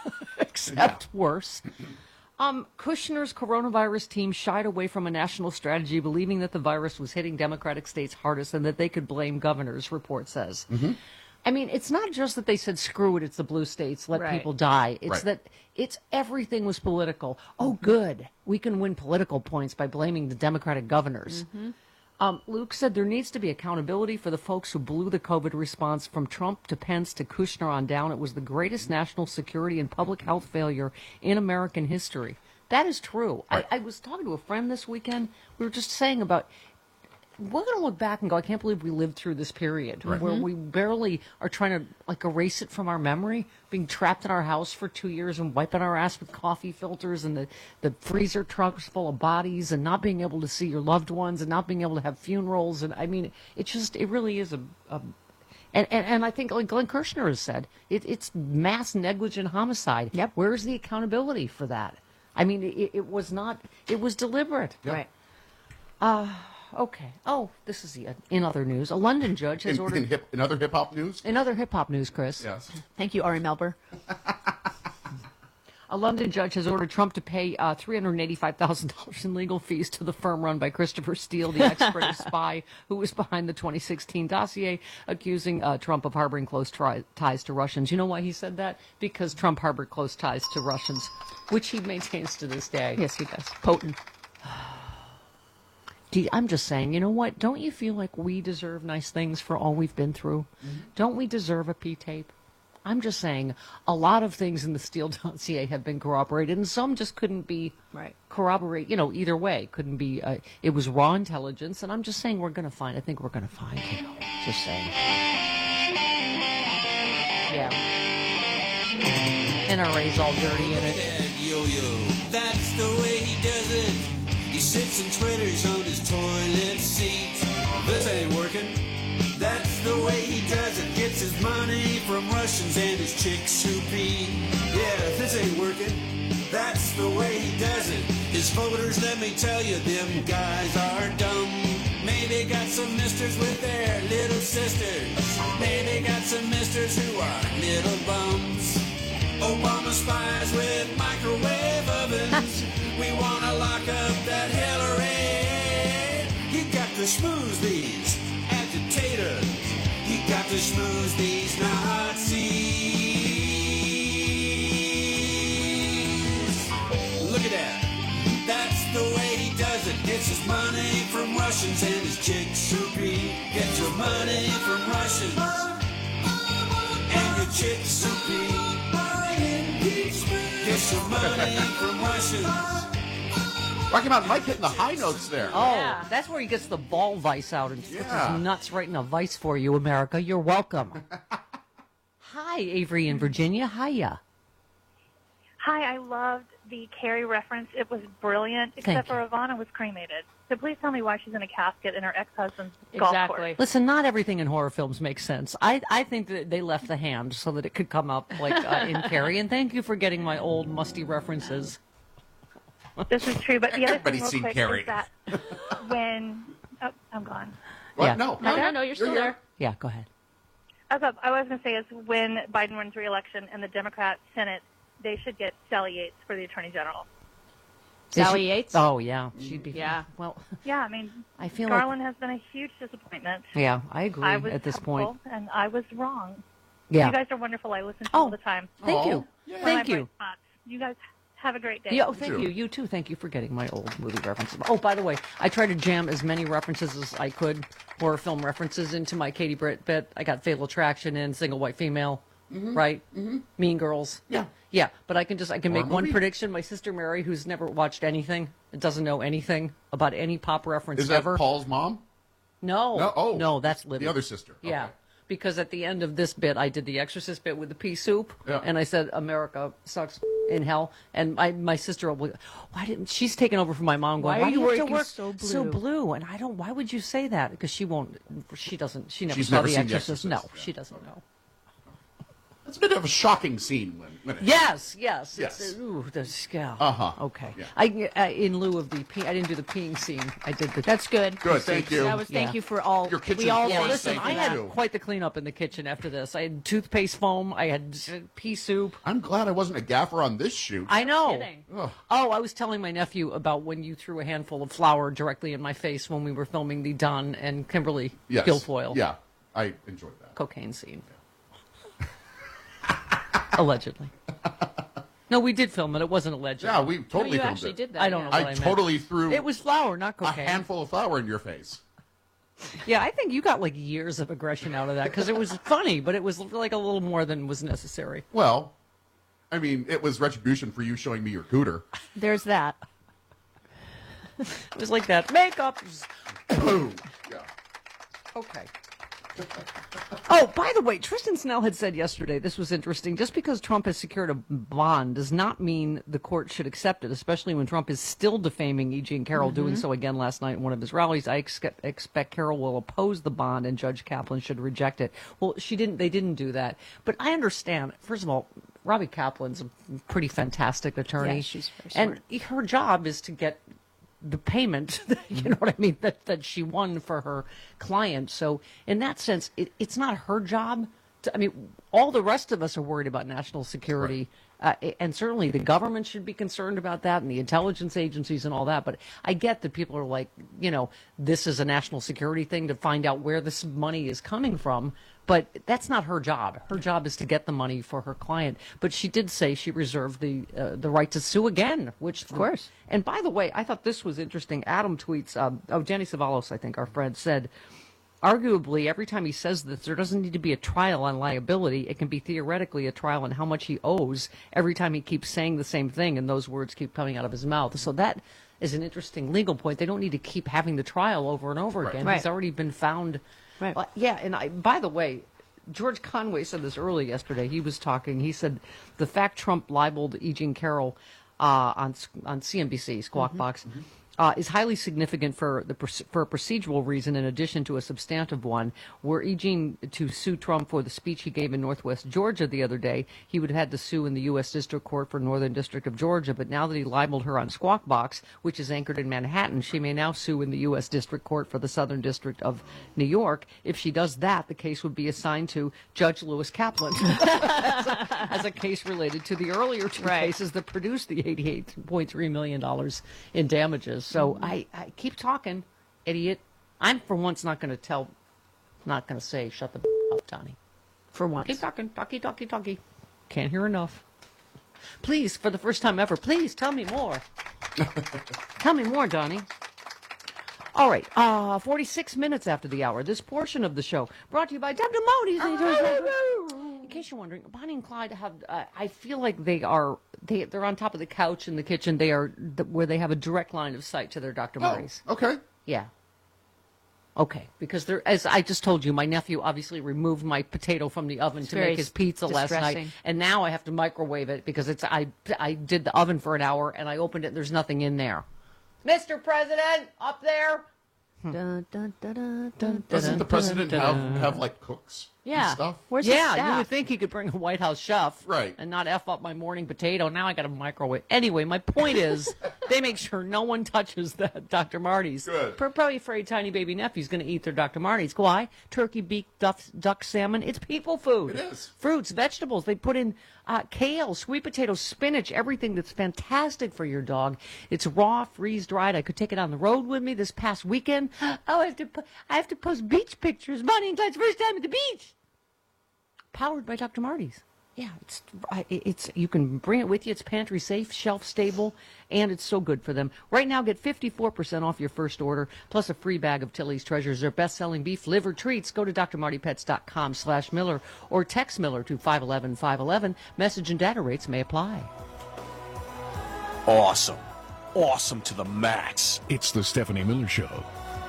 except worse. Um, Kushner's coronavirus team shied away from a national strategy, believing that the virus was hitting Democratic states hardest and that they could blame governors, report says. Mm-hmm. I mean, it's not just that they said, screw it, it's the blue states, let Right. people die. It's Right. that it's everything was political. Oh, good. We can win political points by blaming the Democratic governors. Mhm. Um, Luke said there needs to be accountability for the folks who blew the COVID response from Trump to Pence to Kushner on down. It was the greatest national security and public health failure in American history. That is true. Right. I, I was talking to a friend this weekend. We were just saying about, we're going to look back and go, I can't believe we lived through this period right. where mm-hmm. we barely are trying to like erase it from our memory, being trapped in our house for two years and wiping our ass with coffee filters and the, the freezer trucks full of bodies and not being able to see your loved ones and not being able to have funerals. And I mean, it just, it really is a, a and, and, and I think like Glenn Kirshner has said, it, it's mass negligent homicide. Yep. Where's the accountability for that? I mean, it, it was not, it was deliberate. Yep. Right. Uh, Okay. Oh, this is the, in other news. A London judge has in, ordered... In, hip, in other hip-hop news? In other hip-hop news, Chris. Yes. Thank you, Ari Melber. A London judge has ordered Trump to pay uh, three hundred eighty-five thousand dollars in legal fees to the firm run by Christopher Steele, the ex-British spy who was behind the twenty sixteen dossier accusing uh, Trump of harboring close tri- ties to Russians. You know why he said that? Because Trump harbored close ties to Russians, which he maintains to this day. Yes, he does. Potent. I'm just saying, you know what? Don't you feel like we deserve nice things for all we've been through? Mm-hmm. Don't we deserve a P-tape? I'm just saying, a lot of things in the Steele dossier have been corroborated, and some just couldn't be right. corroborated, you know, either way. Couldn't be, uh, it was raw intelligence, and I'm just saying we're going to find, I think we're going to find, you know, just saying. Yeah. N R A's all dirty in it. Yo-yo, that's the way he does it. He sits and twitters on his toilet seat. This ain't working. That's the way he does it. Gets his money from Russians and his chicks who pee. Yeah, this ain't working. That's the way he does it. His voters, let me tell you, them guys are dumb. Maybe got some misters with their little sisters. Maybe got some misters who are little bums. Obama spies with microwave ovens. We want to lock up that Hillary. You got to schmooze these agitators. You got to schmooze these Nazis. Look at that. That's the way he does it. Gets his money from Russians and his chicks who pee. Get your money from Russians and your chicks who pee. Get your money from Russians. Rocky Mountain Mike hitting the high notes there. Oh, yeah. That's where he gets the ball vice out and puts yeah. his nuts right in a vice for you, America. You're welcome. Hi, Avery in Virginia. Hiya. Hi, I loved the Carrie reference. It was brilliant, except Thank for you. Ivana was cremated. So please tell me why she's in a casket in her ex-husband's golf Exactly. course. Listen, not everything in horror films makes sense. I, I think that they left the hand so that it could come up like uh, in Carrie. And thank you for getting my old musty references. This is true, but the other Everybody's thing real seen quick Carrie. is that when... Oh, I'm gone. What? Yeah. No. No, no, no, you're still You're there. here. Yeah, go ahead. I was, I was going to say is when Biden wins re-election and the Democrat Senate, they should get Sally Yates for the Attorney General. Sally Yates? Oh, yeah. She'd be. Yeah. Well, Yeah, I mean, I feel Garland has been a huge disappointment. like. Yeah, I agree I was at this helpful, point. and I was wrong. Yeah. You guys are wonderful. I listen to you all the time. Thank Aw. you. Yeah. One of Thank my you. bright spots. You guys have a great day. Yeah, oh, thank too. you. You too. Thank you for getting my old movie references. Oh, by the way, I tried to jam as many references as I could, horror film references, into my Katie Britt bit. I got Fatal Attraction in, Single White Female, Mm-hmm. right? Mm-hmm. Mean Girls. Yeah. Yeah, but I can just I can Horror make one movie? prediction. My sister Mary, who's never watched anything, doesn't know anything about any pop reference Is that ever. Paul's mom? No, No? Oh. no, that's Libby. The other sister. Yeah. Okay. Because at the end of this bit, I did the Exorcist bit with the pea soup, Yeah. and I said, "America sucks in hell." And my my sister, will- why didn't she's taken over from my mom? Going, Why why, are do you you have to working work so so blue?" blue? And I don't. Why would you say that? Because she won't. She doesn't. She never She's saw never the seen The Exorcist. Exorcist, No, she doesn't know. It's a bit of a shocking scene when, when it Yes, yes. Yes. It's, ooh, the scale. Uh-huh. Okay. Yeah. I uh, in lieu of the pee, I didn't do the peeing scene. I did the. That's good. Good, thank you. That was thank Yeah. you for all. Your kitchen we all floor Yeah, Yes, listen, thank I you, had too. quite the cleanup in the kitchen after this. I had toothpaste foam. I had uh, pea soup. I'm glad I wasn't a gaffer on this shoot. I know. kidding. Ugh. Oh, I was telling my nephew about when you threw a handful of flour directly in my face when we were filming the Don and Kimberly Yes. Guilfoyle Yeah, I enjoyed that. cocaine scene. Allegedly. No, we did film it. It wasn't alleged. Yeah, we totally you filmed actually it. did that. I don't yeah. know what I I meant. totally threw It was flour, not a cocaine. handful of flour in your face. Yeah, I think you got like years of aggression out of that because it was funny, but it was like a little more than was necessary. Well, I mean, it was retribution for you showing me your cooter. There's that. It was like that makeup. Boom. Yeah. Okay. Oh, by the way, Tristan Snell had said yesterday, this was interesting, just because Trump has secured a bond does not mean the court should accept it, especially when Trump is still defaming E. Jean Carroll, Mm-hmm. doing so again last night in one of his rallies. I expect, expect Carroll will oppose the bond and Judge Kaplan should reject it. Well, she didn't. They didn't do that. But I understand, first of all, Robbie Kaplan's a pretty fantastic attorney. Yeah, she's very smart. And her job is to get the payment, you know what I mean, that, that she won for her client. So in that sense, it, it's not her job. To, I mean, all the rest of us are worried about national security. Uh, and certainly the government should be concerned about that and the intelligence agencies and all that. But I get that people are like, you know, this is a national security thing to find out where this money is coming from. But that's not her job. Her job is to get the money for her client. But she did say she reserved the uh, the right to sue again, which, of course. And by the way, I thought this was interesting. Adam tweets, um, oh, Jenny Savalos, I think, our friend, said, arguably, every time he says this, there doesn't need to be a trial on liability. It can be theoretically a trial on how much he owes every time he keeps saying the same thing and those words keep coming out of his mouth. So that is an interesting legal point. They don't need to keep having the trial over and over again. Right. He's already been found. Right. Uh, yeah, and I, by the way, George Conway said this early yesterday. He was talking. He said the fact Trump libeled E. Jean Carroll uh, on on C N B C, Squawk Mm-hmm. Box, uh, is highly significant for the for a procedural reason in addition to a substantive one. Were E. Jean to sue Trump for the speech he gave in Northwest Georgia the other day, he would have had to sue in the U S District Court for Northern District of Georgia. But now that he libeled her on Squawk Box, which is anchored in Manhattan, she may now sue in the U S District Court for the Southern District of New York. If she does that, the case would be assigned to Judge Lewis Kaplan as, a, as a case related to the earlier two Right. cases that produced the eighty-eight point three million dollars in damages. So Mm-hmm. I, I keep talking, idiot. I'm for once not going to tell, not going to say, shut the up, Donnie. For once. Keep talking, talkie, talkie, talkie. Can't hear enough. Please, for the first time ever, please tell me more. Tell me more, Donnie. All right, uh, forty-six minutes after the hour, this portion of the show brought to you by Doctor Modi's. In case you're wondering, Bonnie and Clyde have, uh, I feel like they are, they, they're on top of the couch in the kitchen. They are, the, where they have a direct line of sight to their Doctor Modi's. Okay. Yeah. Okay, because there, as I just told you, my nephew obviously removed my potato from the oven It's to very make his pizza last night, distressing. and now I have to microwave it because it's I I did the oven for an hour and I opened it and there's nothing in there. Mister President, up there. Dun, dun, dun, dun, dun, Doesn't the president have, have like cooks Yeah. and stuff? Where's his Yeah, you staff? would think he could bring a White House chef, Right. and not f up my morning potato. Now I got a microwave. Anyway, my point is, they make sure no one touches that Doctor Marty's. Good. They're probably afraid tiny baby nephew's going to eat their Doctor Marty's. Why? Turkey, beef, duck, duck, salmon. It's people food. It is. Fruits, vegetables. They put in uh, kale, sweet potatoes, spinach, everything that's fantastic for your dog. It's raw, freeze dried. I could take it on the road with me this past weekend. Oh, I have to. Po- I have to post beach pictures. Bonnie and Clyde's first time at the beach. Powered by Doctor Marty's. Yeah, it's I- it's you can bring it with you. It's pantry safe, shelf stable, and it's so good for them. Right now, get fifty-four percent off your first order, plus a free bag of Tilly's Treasures, their best-selling beef liver treats. Go to drmartypets.com slash Miller or text Miller to five one one, five one one. Message and data rates may apply. Awesome. Awesome to the max. It's the Stephanie Miller Show.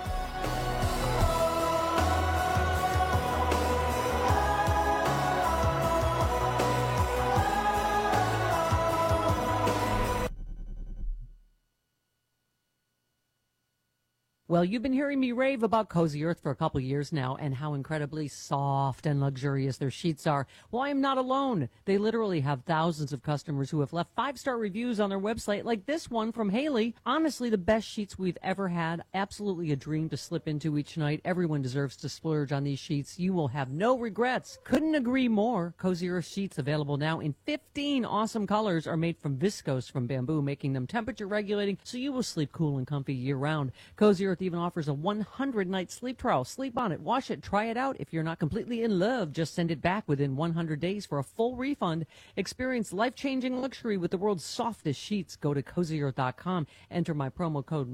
Well, you've been hearing me rave about Cozy Earth for a couple years now and how incredibly soft and luxurious their sheets are. Well, I am not alone. They literally have thousands of customers who have left five-star reviews on their website, like this one from Haley. Honestly, the best sheets we've ever had. Absolutely a dream to slip into each night. Everyone deserves to splurge on these sheets. You will have no regrets. Couldn't agree more. Cozy Earth sheets available now in fifteen awesome colors are made from viscose from bamboo, making them temperature regulating so you will sleep cool and comfy year-round. Cozy Earth even offers a one hundred night sleep trial. Sleep on it, wash it, try it out. If you're not completely in love, just send it back within one hundred days for a full refund. Experience life-changing luxury with the world's softest sheets. Go to cozy earth dot com, enter my promo code Miller,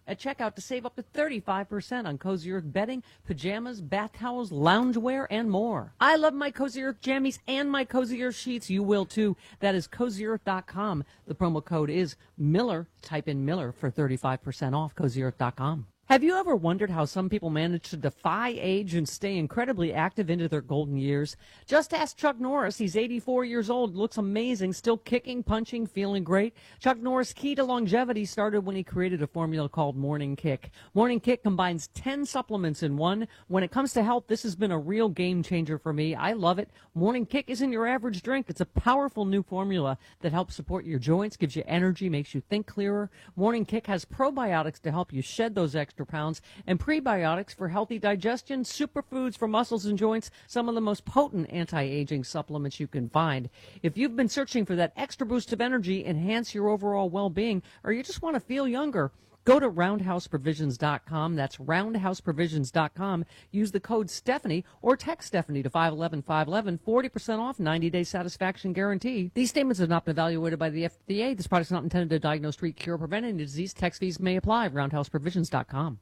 at checkout to save up to thirty-five percent on Cozy Earth bedding, pajamas, bath towels, loungewear, and more. I love my Cozy Earth jammies and my Cozy Earth sheets. You will too. That is cozy earth dot com. The promo code is Miller. Type in Miller for thirty-five percent off cozy earth dot com. Have you ever wondered how some people manage to defy age and stay incredibly active into their golden years? Just ask Chuck Norris. He's eighty-four years old, looks amazing, still kicking, punching, feeling great. Chuck Norris' key to longevity started when he created a formula called Morning Kick. Morning Kick combines ten supplements in one. When it comes to health, this has been a real game changer for me. I love it. Morning Kick isn't your average drink. It's a powerful new formula that helps support your joints, gives you energy, makes you think clearer. Morning Kick has probiotics to help you shed those extra pounds, and prebiotics for healthy digestion, superfoods for muscles and joints, some of the most potent anti-aging supplements you can find. If you've been searching for that extra boost of energy, enhance your overall well-being, or you just want to feel younger, go to roundhouse provisions dot com. That's roundhouse provisions dot com. Use the code Stephanie or text Stephanie to five one one, five one one, forty percent off, ninety-day satisfaction guarantee. These statements have not been evaluated by the F D A. This product is not intended to diagnose, treat, cure, or prevent any disease. Text fees may apply. roundhouse provisions dot com.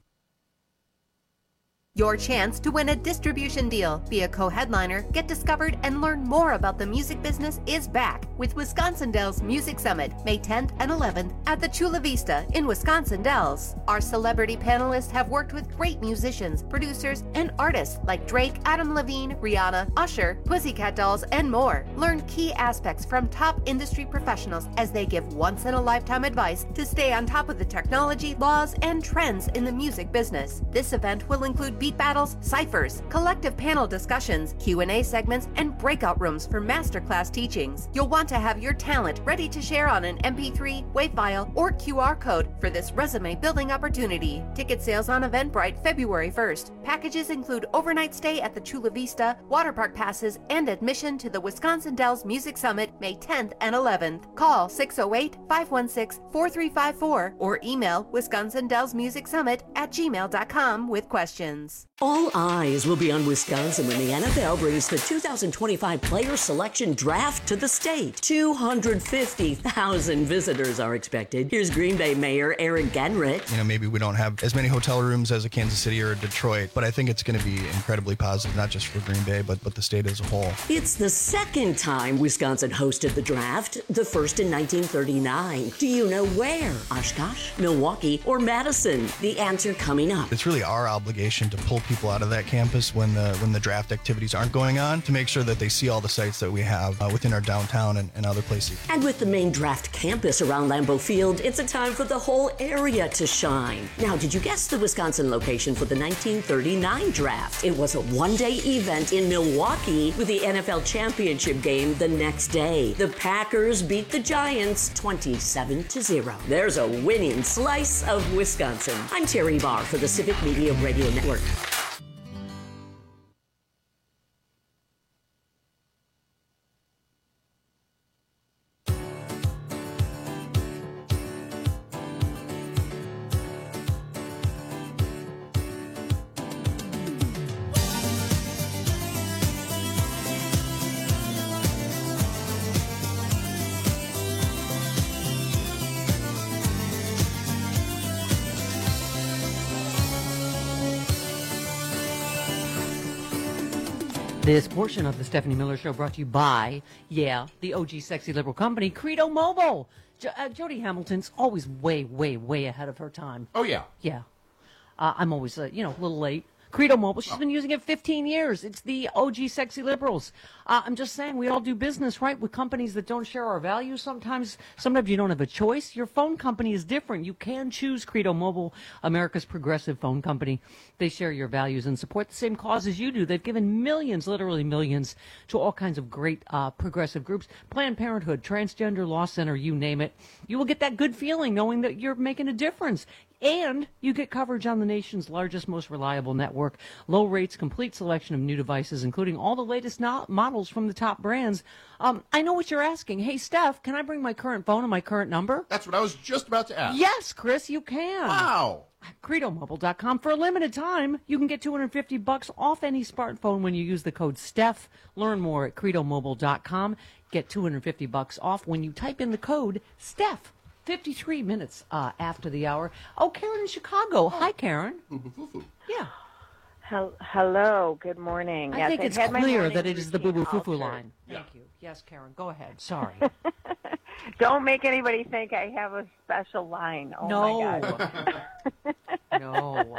Your chance to win a distribution deal, be a co-headliner, get discovered, and learn more about the music business is back with Wisconsin Dells Music Summit, May tenth and eleventh at the Chula Vista in Wisconsin Dells. Our celebrity panelists have worked with great musicians, producers, and artists like Drake, Adam Levine, Rihanna, Usher, Pussycat Dolls, and more. Learn key aspects from top industry professionals as they give once-in-a-lifetime advice to stay on top of the technology, laws, and trends in the music business. This event will include beat battles, ciphers, collective panel discussions, Q and A segments, and breakout rooms for masterclass teachings. You'll want to have your talent ready to share on an M P three, WAV file, or Q R code for this resume building opportunity. Ticket sales on Eventbrite February first. Packages include overnight stay at the Chula Vista, water park passes, and admission to the Wisconsin Dells Music Summit May tenth and eleventh. Call six oh eight, five one six, four three five four or email wisconsin dells music summit at gmail dot com with questions. All eyes will be on Wisconsin when the N F L brings the two thousand twenty-five player selection draft to the state. two hundred fifty thousand visitors are expected. Here's Green Bay Mayor Eric Genrich. You know, maybe we don't have as many hotel rooms as a Kansas City or a Detroit, but I think it's going to be incredibly positive, not just for Green Bay, but, but the state as a whole. It's the second time Wisconsin hosted the draft, the first in nineteen thirty-nine. Do you know where? Oshkosh, Milwaukee, or Madison? The answer coming up. It's really our obligation to pull people out of that campus when the when the draft activities aren't going on to make sure that they see all the sites that we have uh, within our downtown and, and other places. And with the main draft campus around Lambeau Field, it's a time for the whole area to shine. Now, did you guess the Wisconsin location for the nineteen thirty-nine draft? It was a one-day event in Milwaukee with the N F L championship game the next day. The Packers beat the Giants twenty-seven to zero. There's a winning slice of Wisconsin. I'm Terry Barr for the Civic Media Radio Network. This portion of the Stephanie Miller Show brought to you by, yeah, the O G Sexy Liberal Company, Credo Mobile. Jo- uh, Jody Hamilton's always way, way, way ahead of her time. Oh, yeah. Yeah. Uh, I'm always, uh, you know, a little late. Credo Mobile, she's been using it fifteen years. It's the O G Sexy Liberals. Uh, I'm just saying, we all do business, right, with companies that don't share our values. Sometimes sometimes you don't have a choice. Your phone company is different. You can choose Credo Mobile, America's progressive phone company. They share your values and support the same causes you do. They've given millions, literally millions, to all kinds of great uh, progressive groups. Planned Parenthood, Transgender Law Center, you name it. You will get that good feeling knowing that you're making a difference. And you get coverage on the nation's largest, most reliable network. Low rates, complete selection of new devices, including all the latest no- models from the top brands. Um, I know what you're asking. Hey, Steph, can I bring my current phone and my current number? That's what I was just about to ask. Yes, Chris, you can. Wow. Credo Mobile dot com. For a limited time, you can get two hundred fifty bucks off any smartphone when you use the code Steph. Learn more at Credo Mobile dot com. Get two hundred fifty bucks off when you type in the code Steph. fifty-three minutes uh, after the hour. Oh, Karen in Chicago. Hi, Karen. Yeah. Hel- Hello. Good morning. I Yes, think I've it's had my clear morning that it is the routine boo-boo foo-foo altered. line. Thank you. Yes, Karen. Go ahead. Sorry. Don't make anybody think I have a special line. Oh No. my God. No.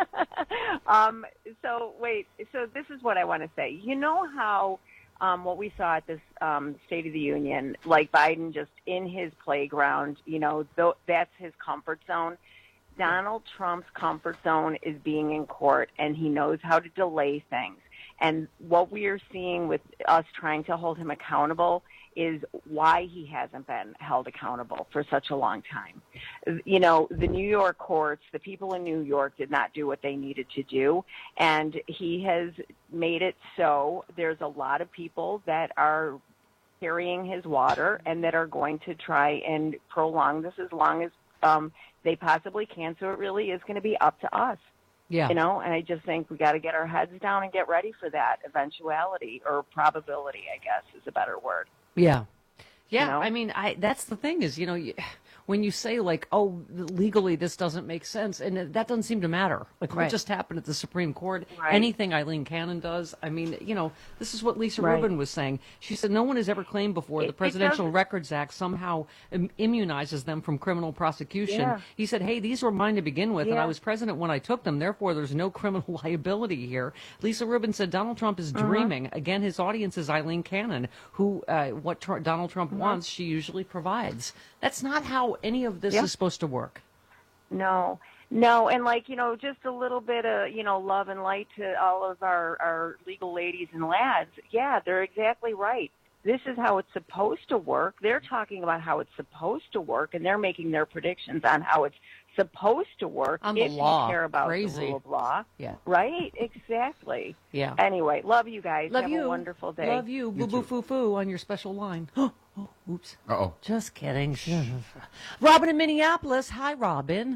um. So wait. So this is what I want to say. You know how um, what we saw at this um, State of the Union, like Biden just in his playground. You know, th- that's his comfort zone. Donald Trump's comfort zone is being in court, and he knows how to delay things. And what we are seeing with us trying to hold him accountable is why he hasn't been held accountable for such a long time. You know, the New York courts, the people in New York did not do what they needed to do, and he has made it so there's a lot of people that are carrying his water and that are going to try and prolong this as long as um, they possibly can. So it really is going to be up to us. Yeah. You know, and I just think we got to get our heads down and get ready for that eventuality, or probability, I guess is a better word. Yeah. Yeah, You know? I mean, I that's the thing is, you know, you, when you say like, oh, legally this doesn't make sense, and that doesn't seem to matter. Like what Right. just happened at the Supreme Court, Right. anything Eileen Cannon does, I mean, you know, this is what Lisa Right. Rubin was saying. She said no one has ever claimed before It- the it Presidential doesn't- Records Act somehow im- immunizes them from criminal prosecution. Yeah. He said, hey, these were mine to begin with, and I Yeah. was president when I took them, therefore there's no criminal liability here. Lisa Rubin said Donald Trump is Uh-huh. dreaming. Again, his audience is Eileen Cannon, who, uh, what Tr- Donald Trump Uh-huh. wants, she usually provides. That's not how any of this Yeah. is supposed to work. No, no, and like, you know, just a little bit of, you know, love and light to all of our, our legal ladies and lads. Yeah, they're exactly right. This is how it's supposed to work. They're talking about how it's supposed to work, and they're making their predictions on how it's supposed to work On the if law. you care about Crazy. the rule of law. Yeah. Right? Exactly. Yeah. Anyway, love you guys. Love Have you. a wonderful day. Love you. Boo boo foo foo on your special line. Oh, oops. Uh-oh. Just kidding. Robin in Minneapolis. Hi, Robin.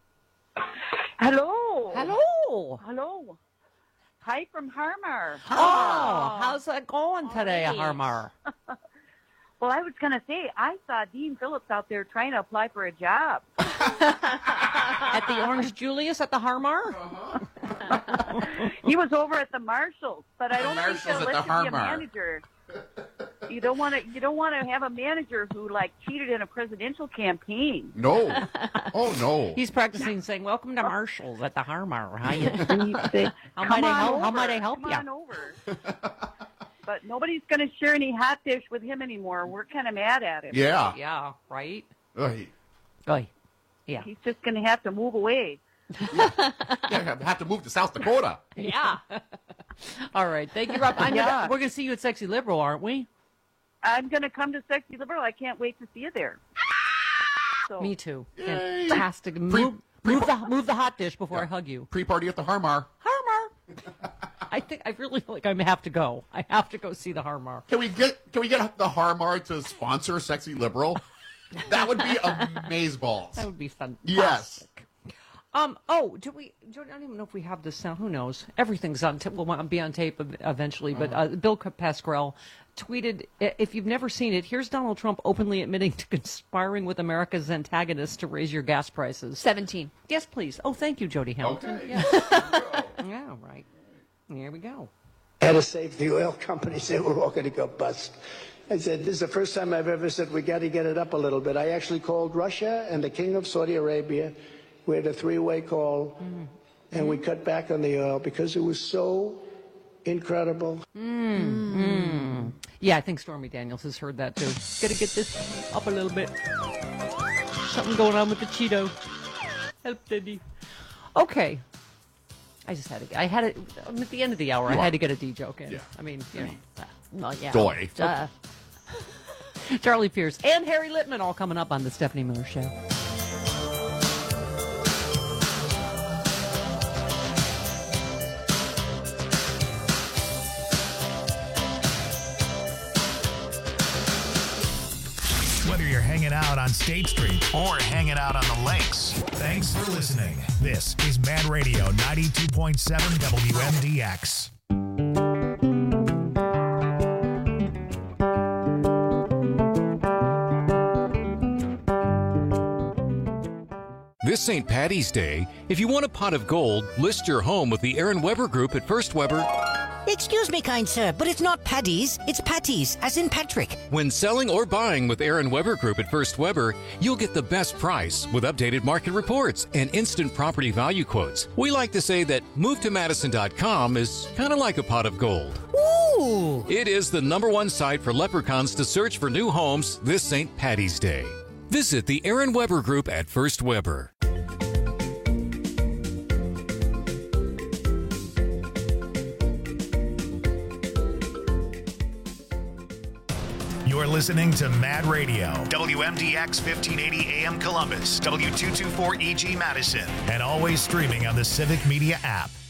Hello. Hello. Hello. Hi from Harmar. Oh, how's that going today, Hey. Harmar? Well, I was going to say, I saw Dean Phillips out there trying to apply for a job. At the Orange Julius at the Harmar? He was over at the Marshalls, but I don't think Marshalls they'll at let the you be a Harmar. manager. You don't want to. You don't want to have a manager who like cheated in a presidential campaign. No. Oh, no. He's practicing saying, welcome to Marshalls at the Harmar. How, you, Say, how, "Come might, I on help, over. how might I help Come you? on over. But nobody's going to share any hot dish with him anymore. We're kind of mad at him. Yeah. Yeah, right? Oy. Oy. Yeah. He's just going to have to move away. Yeah, have to move to South Dakota. Yeah. All right. Thank you, Rob. I know Yeah. that- we're going to see you at Sexy Liberal, aren't we? I'm going to come to Sexy Liberal. I can't wait to see you there. So, Me too. Yay. Fantastic. Move, move, the, move the hot dish before I hug you. Pre-party at the Harmar. Harmar. I think I really feel like I have to go. I have to go see the Harmar. Can we get Can we get the Harmar to sponsor Sexy Liberal? That would be amazeballs. That would be fun. Yes. Um. Oh, do we? Do, I don't even know if we have this sound. Who knows? Everything's on tape. Will be on tape ev- eventually. But uh, Bill Pascrell tweeted, "I- "If you've never seen it, here's Donald Trump openly admitting to conspiring with America's antagonists to raise your gas prices." Seventeen. Yes, please. Oh, thank you, Jody Hamilton. Okay. Yes. Yeah. Right. Here we go. Had to save the oil companies. They were all going to go bust. I said, this is the first time I've ever said we got to get it up a little bit. I actually called Russia and the King of Saudi Arabia. We had a three-way call, Mm. and we cut back on the oil because it was so incredible. Mm. Mm. Yeah, I think Stormy Daniels has heard that too. Got to get this up a little bit. Something going on with the Cheeto. Help, Daddy. Okay. I just had to. I had it at the end of the hour. You I are. had to get a D joke in. Yeah. I mean, you know, uh, well, yeah. Doy. Uh, Charlie Pierce and Harry Littman all coming up on the Stephanie Miller Show. Whether you're hanging out on State Street or hanging out on the lakes, thanks for listening. This is Man Radio ninety-two point seven W M D X. This Saint Patty's Day, if you want a pot of gold, list your home with the Aaron Weber Group at First Weber. Excuse me, kind sir, but it's not Paddy's, it's Patties, as in Patrick. When selling or buying with Aaron Weber Group at First Weber, you'll get the best price with updated market reports and instant property value quotes. We like to say that move to madison dot com is kind of like a pot of gold. Ooh! It is the number one site for leprechauns to search for new homes this Saint Patty's Day. Visit the Aaron Weber Group at First Weber. You're listening to Mad Radio, W M D X fifteen eighty A M Columbus, W two twenty-four E G Madison, and always streaming on the Civic Media app.